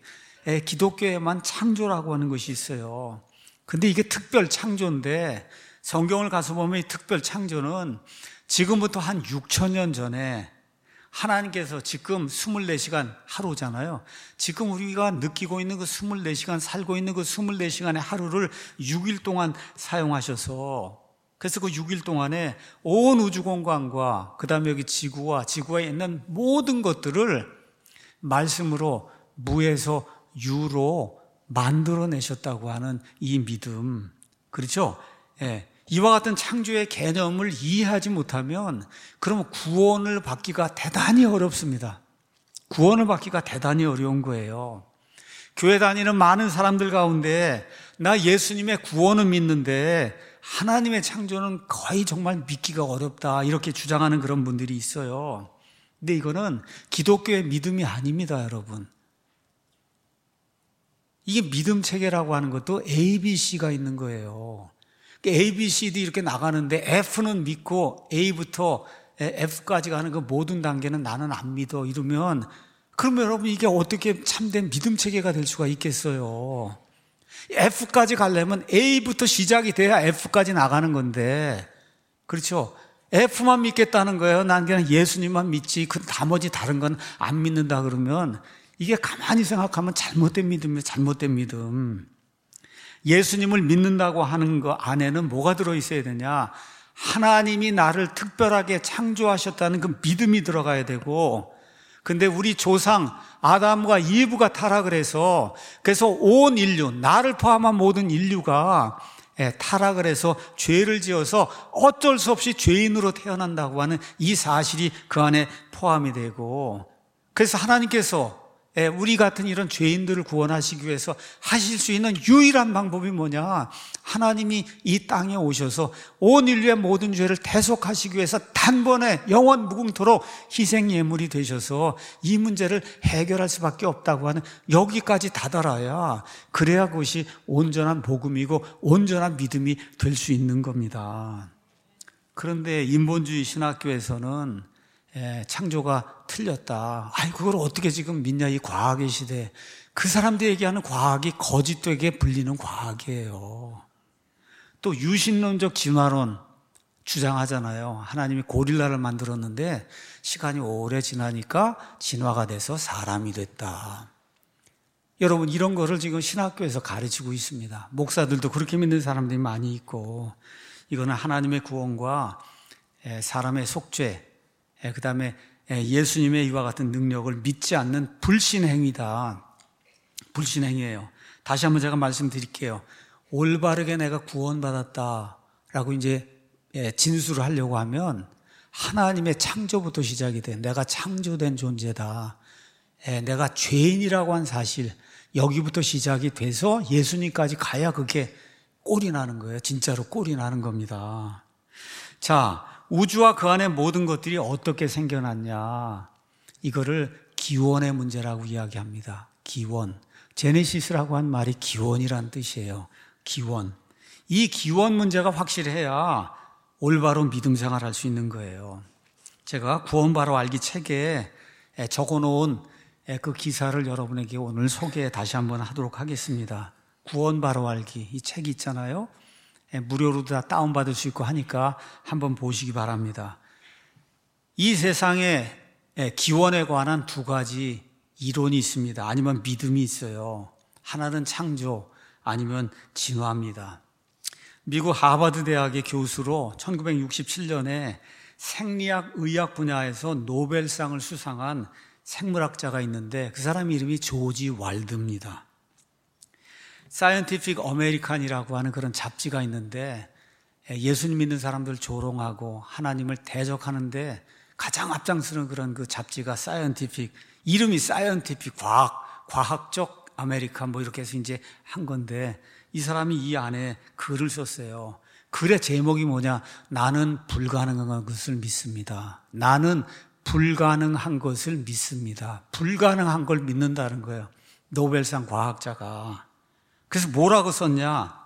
기독교에만 창조라고 하는 것이 있어요. 근데 이게 특별 창조인데, 성경을 가서 보면 이 특별 창조는 지금부터 한 6,000년 전에 하나님께서, 지금 24시간 하루잖아요. 지금 우리가 느끼고 있는 그 24시간, 살고 있는 그 24시간의 하루를 6일 동안 사용하셔서, 그래서 그 6일 동안에 온 우주공간과 그 다음에 여기 지구에 있는 모든 것들을 말씀으로 무에서 유로 만들어내셨다고 하는 이 믿음, 그렇죠? 이와 같은 창조의 개념을 이해하지 못하면 그러면 구원을 받기가 대단히 어렵습니다. 구원을 받기가 대단히 어려운 거예요. 교회 다니는 많은 사람들 가운데 나 예수님의 구원은 믿는데 하나님의 창조는 거의 정말 믿기가 어렵다, 이렇게 주장하는 그런 분들이 있어요. 근데 이거는 기독교의 믿음이 아닙니다, 여러분. 이게 믿음 체계라고 하는 것도 A, B, C가 있는 거예요. A, B, C, D 이렇게 나가는데 F는 믿고 A부터 F까지 가는 그 모든 단계는 나는 안 믿어, 이러면, 그러면 여러분 이게 어떻게 참된 믿음 체계가 될 수가 있겠어요? F까지 가려면 A부터 시작이 돼야 F까지 나가는 건데, 그렇죠? F만 믿겠다는 거예요. 난 그냥 예수님만 믿지 그 나머지 다른 건 안 믿는다 그러면 이게 가만히 생각하면 잘못된 믿음이에요. 잘못된 믿음. 예수님을 믿는다고 하는 거 안에는 뭐가 들어있어야 되냐? 하나님이 나를 특별하게 창조하셨다는 그 믿음이 들어가야 되고, 근데 우리 조상 아담과 이브가 타락을 해서, 그래서 온 인류, 나를 포함한 모든 인류가 타락을 해서 죄를 지어서 어쩔 수 없이 죄인으로 태어난다고 하는 이 사실이 그 안에 포함이 되고, 그래서 하나님께서 우리 같은 이런 죄인들을 구원하시기 위해서 하실 수 있는 유일한 방법이 뭐냐? 하나님이 이 땅에 오셔서 온 인류의 모든 죄를 대속하시기 위해서 단번에 영원 무궁토록 희생 예물이 되셔서 이 문제를 해결할 수밖에 없다고 하는, 여기까지 다다라야, 그래야 그것이 온전한 복음이고 온전한 믿음이 될 수 있는 겁니다. 그런데 인본주의 신학교에서는 창조가 틀렸다. 그걸 어떻게 지금 믿냐, 이 과학의 시대. 그 사람들이 얘기하는 과학이 거짓되게 불리는 과학이에요. 또 유신론적 진화론 주장하잖아요. 하나님이 고릴라를 만들었는데 시간이 오래 지나니까 진화가 돼서 사람이 됐다. 여러분, 이런 거를 지금 신학교에서 가르치고 있습니다. 목사들도 그렇게 믿는 사람들이 많이 있고, 이거는 하나님의 구원과 사람의 속죄, 그 다음에 예수님의 이와 같은 능력을 믿지 않는 불신행위다. 불신행위예요. 다시 한번 제가 말씀드릴게요. 올바르게 내가 구원받았다라고 이제 진술을 하려고 하면 하나님의 창조부터 시작이 돼. 내가 창조된 존재다. 내가 죄인이라고 한 사실, 여기부터 시작이 돼서 예수님까지 가야 그게 꼴이 나는 거예요. 진짜로 꼴이 나는 겁니다. 자, 우주와 그 안에 모든 것들이 어떻게 생겨났냐? 이거를 기원의 문제라고 이야기합니다. 기원. 제네시스라고 한 말이 기원이란 뜻이에요. 기원. 이 기원 문제가 확실해야 올바로 믿음 생활할 수 있는 거예요. 제가 구원 바로 알기 책에 적어놓은 그 기사를 여러분에게 오늘 소개 다시 한번 하도록 하겠습니다. 구원 바로 알기, 이 책이 있잖아요. 무료로 다 다운받을 수 있고 하니까 한번 보시기 바랍니다. 이 세상에 기원에 관한 두 가지 이론이 있습니다. 아니면 믿음이 있어요. 하나는 창조, 아니면 진화입니다. 미국 하버드 대학의 교수로 1967년에 생리학, 의학 분야에서 노벨상을 수상한 생물학자가 있는데 그 사람 이름이 조지 왈드입니다. 사이언티픽 어메리칸이라고 하는 그런 잡지가 있는데 예수님 믿는 사람들 조롱하고 하나님을 대적하는데 가장 앞장서는 그런 그 잡지가 사이언티픽, 이름이 사이언티픽, 과학적 아메리칸 뭐 이렇게 해서 이제 한 건데 이 사람이 이 안에 글을 썼어요. 글의 제목이 뭐냐? 나는 불가능한 것을 믿습니다. 나는 불가능한 것을 믿습니다. 불가능한 걸 믿는다는 거예요. 노벨상 과학자가. 그래서 뭐라고 썼냐?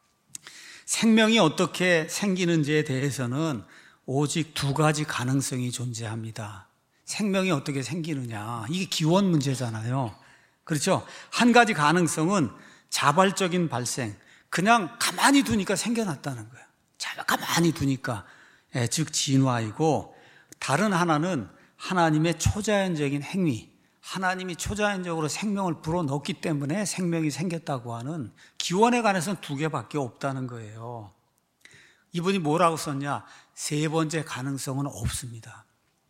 생명이 어떻게 생기는지에 대해서는 오직 두 가지 가능성이 존재합니다. 생명이 어떻게 생기느냐. 이게 기원 문제잖아요. 그렇죠? 한 가지 가능성은 자발적인 발생. 그냥 가만히 두니까 생겨났다는 거예요. 가만히 두니까. 즉 진화이고, 다른 하나는 하나님의 초자연적인 행위. 하나님이 초자연적으로 생명을 불어넣기 때문에 생명이 생겼다고 하는 기원에 관해서는 두 개밖에 없다는 거예요. 이분이 뭐라고 썼냐? 세 번째 가능성은 없습니다.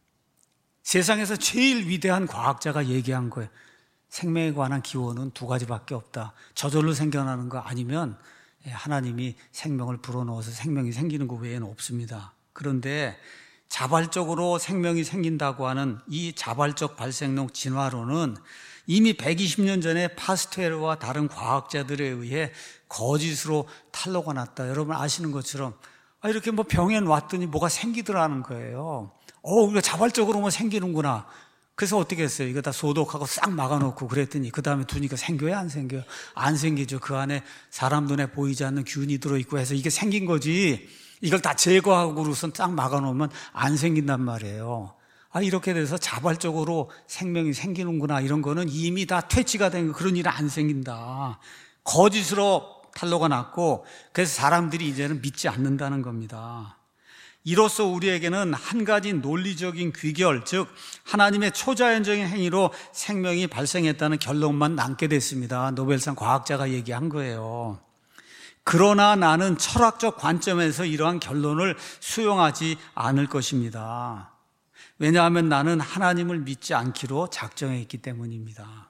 세상에서 제일 위대한 과학자가 얘기한 거예요. 생명에 관한 기원은 두 가지밖에 없다. 저절로 생겨나는 거 아니면 하나님이 생명을 불어넣어서 생명이 생기는 것 외에는 없습니다. 그런데 자발적으로 생명이 생긴다고 하는 이 자발적 발생론 진화론은 이미 120년 전에 파스텔과 다른 과학자들에 의해 거짓으로 탄로가 났다. 여러분 아시는 것처럼 이렇게 뭐 병에 놨더니 뭐가 생기더라는 거예요. 우리가 자발적으로 뭐 생기는구나. 그래서 어떻게 했어요? 이거 다 소독하고 싹 막아놓고 그랬더니 그 다음에 두니까 생겨요? 안 생겨요? 안 생기죠. 그 안에 사람 눈에 보이지 않는 균이 들어있고 해서 이게 생긴 거지. 이걸 다 제거하고로선 싹 막아놓으면 안 생긴단 말이에요. 이렇게 돼서 자발적으로 생명이 생기는구나. 이런 거는 이미 다 퇴치가 된 거, 그런 일은 안 생긴다. 거짓으로 탄로가 났고, 그래서 사람들이 이제는 믿지 않는다는 겁니다. 이로써 우리에게는 한 가지 논리적인 귀결, 즉 하나님의 초자연적인 행위로 생명이 발생했다는 결론만 남게 됐습니다. 노벨상 과학자가 얘기한 거예요. 그러나 나는 철학적 관점에서 이러한 결론을 수용하지 않을 것입니다. 왜냐하면 나는 하나님을 믿지 않기로 작정해 있기 때문입니다.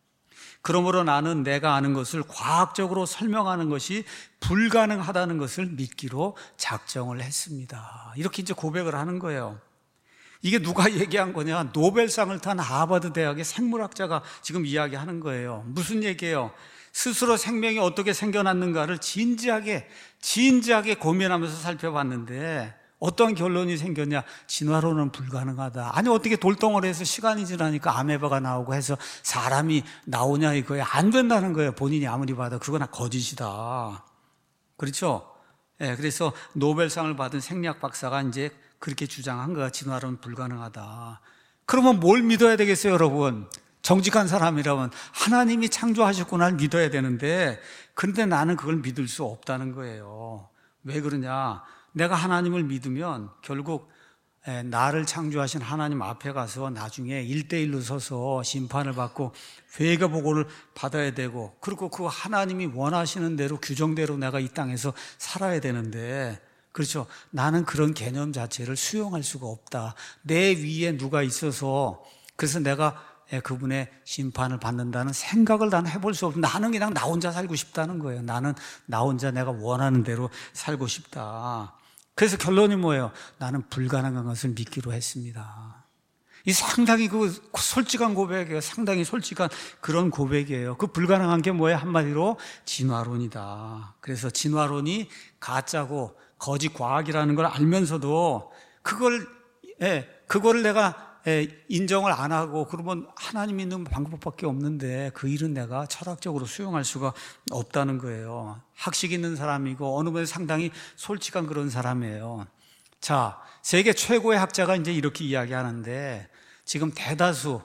그러므로 나는 내가 아는 것을 과학적으로 설명하는 것이 불가능하다는 것을 믿기로 작정을 했습니다. 이렇게 이제 고백을 하는 거예요. 이게 누가 얘기한 거냐? 노벨상을 탄 하버드 대학의 생물학자가 지금 이야기하는 거예요. 무슨 얘기예요? 스스로 생명이 어떻게 생겨났는가를 진지하게 고민하면서 살펴봤는데 어떤 결론이 생겼냐? 진화론은 불가능하다. 아니 어떻게 돌덩어리에서 시간이 지나니까 아메바가 나오고 해서 사람이 나오냐 이거예요. 안 된다는 거예요. 본인이 아무리 봐도 그거나 거짓이다. 그렇죠? 그래서 노벨상을 받은 생리학 박사가 이제 그렇게 주장한 거야. 진화론은 불가능하다. 그러면 뭘 믿어야 되겠어요, 여러분? 정직한 사람이라면 하나님이 창조하셨구나를 믿어야 되는데, 그런데 나는 그걸 믿을 수 없다는 거예요. 왜 그러냐? 내가 하나님을 믿으면 결국 나를 창조하신 하나님 앞에 가서 나중에 1대1로 서서 심판을 받고 회개 보고를 받아야 되고, 그리고 그 하나님이 원하시는 대로 규정대로 내가 이 땅에서 살아야 되는데, 그렇죠? 나는 그런 개념 자체를 수용할 수가 없다. 내 위에 누가 있어서 그래서 내가 그분의 심판을 받는다는 생각을 나는 해볼 수 없다. 나는 그냥 나 혼자 살고 싶다는 거예요. 나는 나 혼자 내가 원하는 대로 살고 싶다. 그래서 결론이 뭐예요? 나는 불가능한 것을 믿기로 했습니다. 이 상당히 솔직한 고백이에요. 상당히 솔직한 그런 고백이에요. 그 불가능한 게 뭐예요? 한마디로 진화론이다. 그래서 진화론이 가짜고 거짓 과학이라는 걸 알면서도 그거를 내가 인정을 안 하고 그러면 하나님 믿는 방법밖에 없는데 그 일은 내가 철학적으로 수용할 수가 없다는 거예요. 학식 있는 사람이고 어느 분이 상당히 솔직한 그런 사람이에요. 자, 세계 최고의 학자가 이제 이렇게 이야기하는데 지금 대다수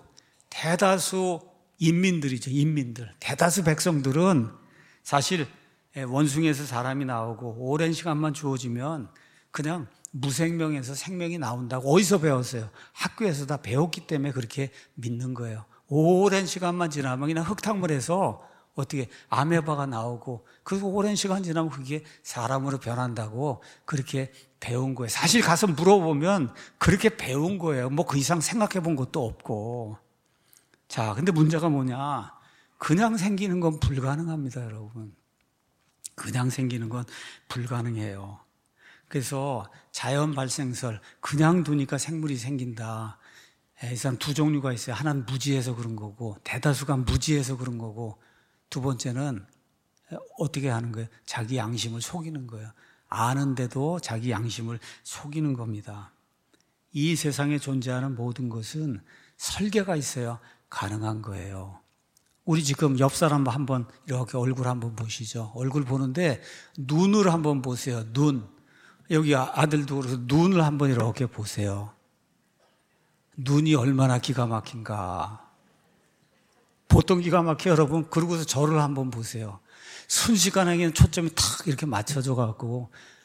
인민들이죠. 인민들. 대다수 백성들은 사실 원숭이에서 사람이 나오고 오랜 시간만 주어지면 그냥 무생명에서 생명이 나온다고 어디서 배웠어요? 학교에서 다 배웠기 때문에 그렇게 믿는 거예요. 오랜 시간만 지나면 그냥 흙탕물에서 어떻게 아메바가 나오고 그리고 오랜 시간 지나면 그게 사람으로 변한다고 그렇게 배운 거예요. 사실 가서 물어보면 그렇게 배운 거예요. 뭐 그 이상 생각해 본 것도 없고. 자, 근데 문제가 뭐냐? 그냥 생기는 건 불가능합니다, 여러분. 그냥 생기는 건 불가능해요. 그래서 자연 발생설, 그냥 두니까 생물이 생긴다. 일단 두 종류가 있어요. 하나는 무지해서 그런 거고, 대다수가 무지해서 그런 거고, 두 번째는 어떻게 하는 거예요? 자기 양심을 속이는 거예요. 아는데도 자기 양심을 속이는 겁니다. 이 세상에 존재하는 모든 것은 설계가 있어야 가능한 거예요. 우리 지금 옆 사람 한번 이렇게 얼굴 한번 보시죠. 얼굴 보는데 눈을 한번 보세요. 눈. 여기 아들도 그래서 눈을 한번 이렇게 보세요. 눈이 얼마나 기가 막힌가. 보통 기가 막혀 여러분. 그러고서 저를 한번 보세요. 순식간에 초점이 탁 이렇게 맞춰져 갖고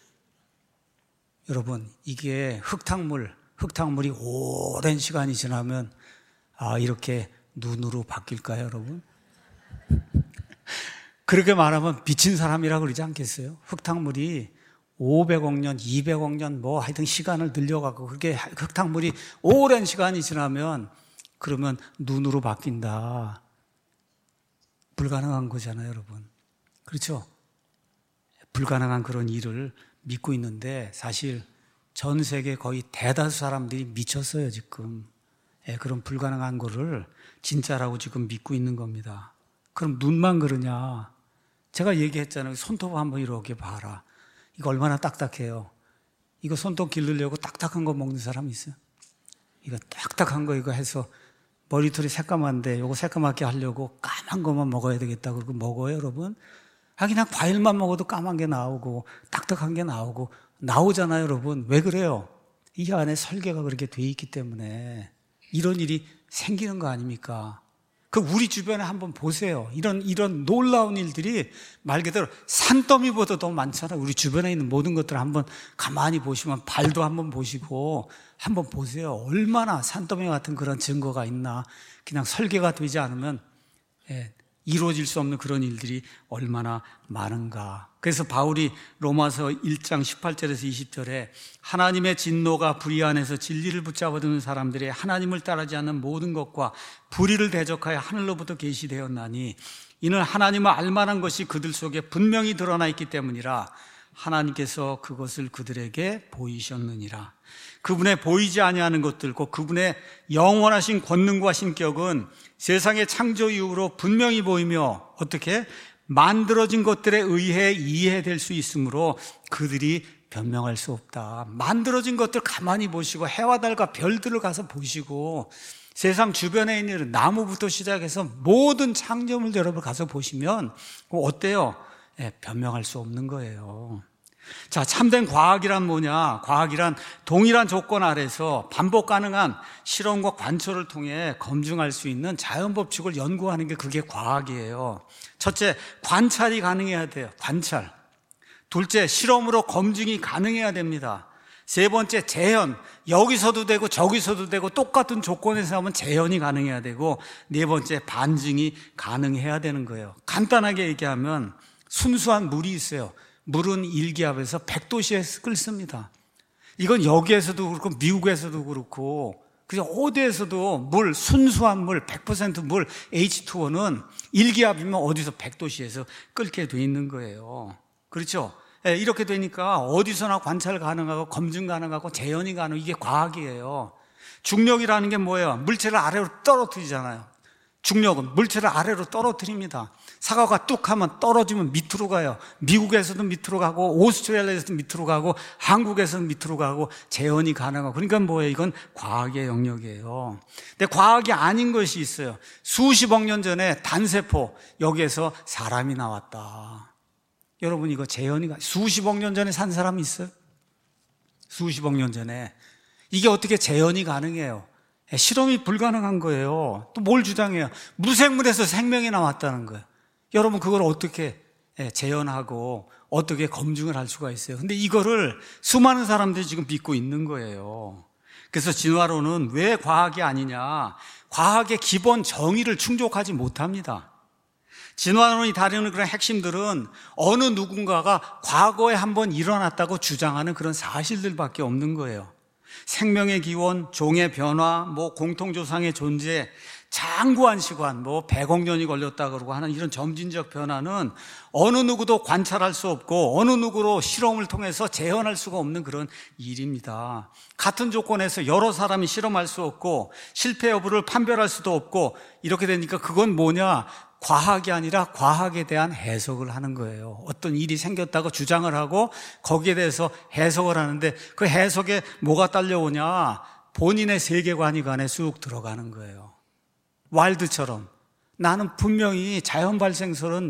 여러분 이게 흙탕물이 오랜 시간이 지나면 이렇게 눈으로 바뀔까요, 여러분? 그렇게 말하면 미친 사람이라고 그러지 않겠어요? 흙탕물이 500억 년, 200억 년 뭐 하여튼 시간을 늘려갖고 그렇게 흙탕물이 오랜 시간이 지나면 그러면 눈으로 바뀐다. 불가능한 거잖아요, 여러분. 그렇죠? 불가능한 그런 일을 믿고 있는데 사실 전 세계 거의 대다수 사람들이 미쳤어요, 지금. 그런 불가능한 거를 진짜라고 지금 믿고 있는 겁니다. 그럼 눈만 그러냐? 제가 얘기했잖아요. 손톱 한번 이렇게 봐라. 이거 얼마나 딱딱해요. 이거 손톱 기르려고 딱딱한 거 먹는 사람 있어요? 이거 딱딱한 거 이거 해서 머리털이 새까만데 이거 새까맣게 하려고 까만 거만 먹어야 되겠다 그러고 먹어요, 여러분? 그냥 과일만 먹어도 까만 게 나오고 딱딱한 게 나오잖아요, 여러분. 왜 그래요? 이 안에 설계가 그렇게 돼 있기 때문에 이런 일이 생기는 거 아닙니까? 우리 주변에 한번 보세요. 이런 놀라운 일들이 말 그대로 산더미보다 더 많잖아요. 우리 주변에 있는 모든 것들을 한번 가만히 보시면 발도 한번 보시고 한번 보세요. 얼마나 산더미 같은 그런 증거가 있나. 그냥 설계가 되지 않으면 이루어질 수 없는 그런 일들이 얼마나 많은가. 그래서 바울이 로마서 1장 18절에서 20절에 하나님의 진노가 불의 안에서 진리를 붙잡아두는 사람들의 하나님을 따르지 않는 모든 것과 불의를 대적하여 하늘로부터 계시되었나니 이는 하나님을 알만한 것이 그들 속에 분명히 드러나 있기 때문이라 하나님께서 그것을 그들에게 보이셨느니라. 그분의 보이지 아니하는 것들, 곧 그분의 영원하신 권능과 신격은 세상의 창조 이후로 분명히 보이며 어떻게 만들어진 것들에 의해 이해될 수 있으므로 그들이 변명할 수 없다. 만들어진 것들 가만히 보시고 해와 달과 별들을 가서 보시고 세상 주변에 있는 나무부터 시작해서 모든 창조물들 여러분 가서 보시면 어때요? 변명할 수 없는 거예요. 자, 참된 과학이란 뭐냐? 과학이란 동일한 조건 아래서 반복 가능한 실험과 관초를 통해 검증할 수 있는 자연 법칙을 연구하는 게 그게 과학이에요. 첫째, 관찰이 가능해야 돼요. 관찰. 둘째, 실험으로 검증이 가능해야 됩니다. 세 번째, 재현. 여기서도 되고 저기서도 되고 똑같은 조건에서 하면 재현이 가능해야 되고 네 번째, 반증이 가능해야 되는 거예요. 간단하게 얘기하면 순수한 물이 있어요. 물은 일기압에서 100도씨에 끓습니다. 이건 여기에서도 그렇고 미국에서도 그렇고 그냥 어디에서도 순수한 물, 100% 물 H2O는 일기압이면 어디서 100도씨에서 끓게 돼 있는 거예요. 그렇죠? 이렇게 되니까 어디서나 관찰 가능하고 검증 가능하고 재현이 가능하고 이게 과학이에요. 중력이라는 게 뭐예요? 물체를 아래로 떨어뜨리잖아요. 중력은 물체를 아래로 떨어뜨립니다. 사과가 뚝 하면 떨어지면 밑으로 가요. 미국에서도 밑으로 가고 오스트레일리아에서도 밑으로 가고 한국에서도 밑으로 가고 재현이 가능하고. 그러니까 뭐예요? 이건 과학의 영역이에요. 근데 과학이 아닌 것이 있어요. 수십억 년 전에 단세포, 여기에서 사람이 나왔다. 여러분, 이거 재현이 수십억 년 전에 산 사람이 있어요? 수십억 년 전에. 이게 어떻게 재현이 가능해요? 실험이 불가능한 거예요. 또 뭘 주장해요? 무생물에서 생명이 나왔다는 거예요. 여러분, 그걸 어떻게 재현하고 어떻게 검증을 할 수가 있어요? 근데 이거를 수많은 사람들이 지금 믿고 있는 거예요. 그래서 진화론은 왜 과학이 아니냐? 과학의 기본 정의를 충족하지 못합니다. 진화론이 다루는 그런 핵심들은 어느 누군가가 과거에 한번 일어났다고 주장하는 그런 사실들밖에 없는 거예요. 생명의 기원, 종의 변화, 공통조상의 존재, 장구한 시간, 100억 년이 걸렸다 그러고 하는 이런 점진적 변화는 어느 누구도 관찰할 수 없고 어느 누구로 실험을 통해서 재현할 수가 없는 그런 일입니다. 같은 조건에서 여러 사람이 실험할 수 없고 실패 여부를 판별할 수도 없고 이렇게 되니까 그건 뭐냐? 과학이 아니라 과학에 대한 해석을 하는 거예요. 어떤 일이 생겼다고 주장을 하고 거기에 대해서 해석을 하는데 그 해석에 뭐가 딸려오냐? 본인의 세계관이 안에 쑥 들어가는 거예요. 와일드처럼 나는 분명히 자연 발생설은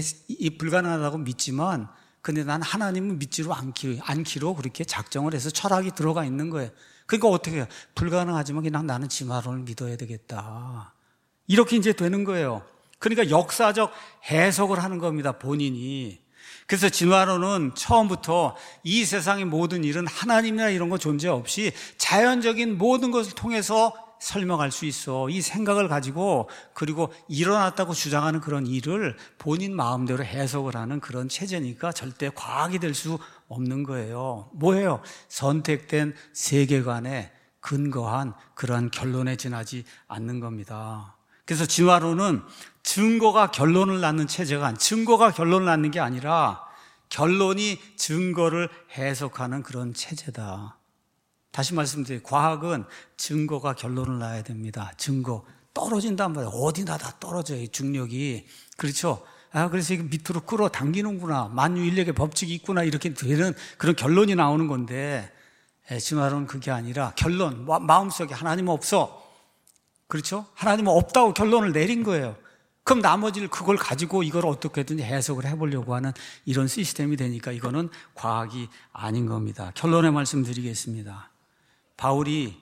불가능하다고 믿지만 근데 난 하나님은 믿지로 않기로 그렇게 작정을 해서 철학이 들어가 있는 거예요. 그러니까 어떻게 해요? 불가능하지만 그냥 나는 진화론을 믿어야 되겠다. 이렇게 이제 되는 거예요. 그러니까 역사적 해석을 하는 겁니다, 본인이. 그래서 진화론은 처음부터 이 세상의 모든 일은 하나님이나 이런 거 존재 없이 자연적인 모든 것을 통해서 설명할 수 있어. 이 생각을 가지고 그리고 일어났다고 주장하는 그런 일을 본인 마음대로 해석을 하는 그런 체제니까 절대 과학이 될 수 없는 거예요. 뭐예요? 선택된 세계관에 근거한 그러한 결론에 지나지 않는 겁니다. 그래서 진화론은 증거가 결론을 낳는 체제가 증거가 결론을 낳는 게 아니라 결론이 증거를 해석하는 그런 체제다. 다시 말씀드려요. 과학은 증거가 결론을 낳아야 됩니다. 증거. 떨어진단 말이에요. 어디나 다 떨어져요. 중력이. 그렇죠? 그래서 이게 밑으로 끌어당기는구나. 만유인력의 법칙이 있구나. 이렇게 되는 그런 결론이 나오는 건데 진화론은 그게 아니라 결론. 마음속에 하나님 없어. 그렇죠? 하나님은 없다고 결론을 내린 거예요. 그럼 나머지를 그걸 가지고 이걸 어떻게든지 해석을 해보려고 하는 이런 시스템이 되니까 이거는 과학이 아닌 겁니다. 결론의 말씀 드리겠습니다. 바울이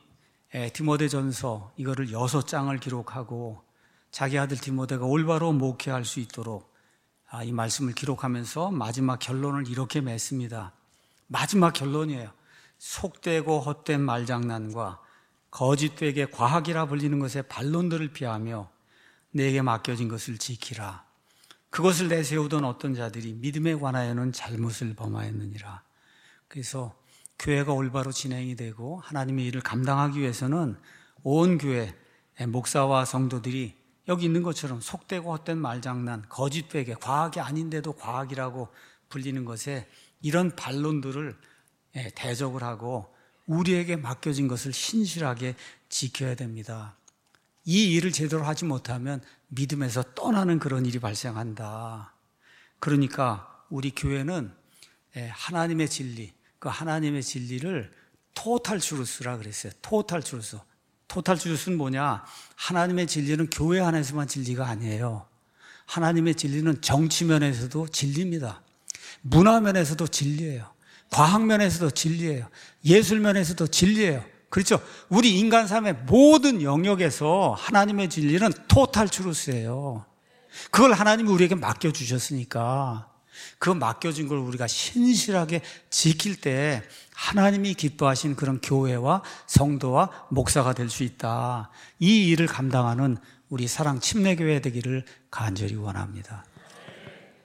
디모데전서 이거를 6장을 기록하고 자기 아들 디모데가 올바로 목회할 수 있도록 이 말씀을 기록하면서 마지막 결론을 이렇게 맺습니다. 마지막 결론이에요. 속되고 헛된 말장난과 거짓되게 과학이라 불리는 것의 반론들을 피하며 내게 맡겨진 것을 지키라. 그것을 내세우던 어떤 자들이 믿음에 관하여는 잘못을 범하였느니라. 그래서 교회가 올바로 진행이 되고 하나님의 일을 감당하기 위해서는 온 교회 목사와 성도들이 여기 있는 것처럼 속되고 헛된 말장난, 거짓되게 과학이 아닌데도 과학이라고 불리는 것에 이런 반론들을 대적을 하고 우리에게 맡겨진 것을 신실하게 지켜야 됩니다. 이 일을 제대로 하지 못하면 믿음에서 떠나는 그런 일이 발생한다. 그러니까 우리 교회는 하나님의 진리, 그 하나님의 진리를 토탈 트루스라 그랬어요. 토탈 트루스. 토탈 트루스는 뭐냐? 하나님의 진리는 교회 안에서만 진리가 아니에요. 하나님의 진리는 정치 면에서도 진리입니다. 문화 면에서도 진리예요. 과학 면에서도 진리예요. 예술 면에서도 진리예요. 그렇죠? 우리 인간 삶의 모든 영역에서 하나님의 진리는 토탈 트루스예요. 그걸 하나님이 우리에게 맡겨주셨으니까 그 맡겨진 걸 우리가 신실하게 지킬 때 하나님이 기뻐하신 그런 교회와 성도와 목사가 될 수 있다. 이 일을 감당하는 우리 사랑 침례교회 되기를 간절히 원합니다.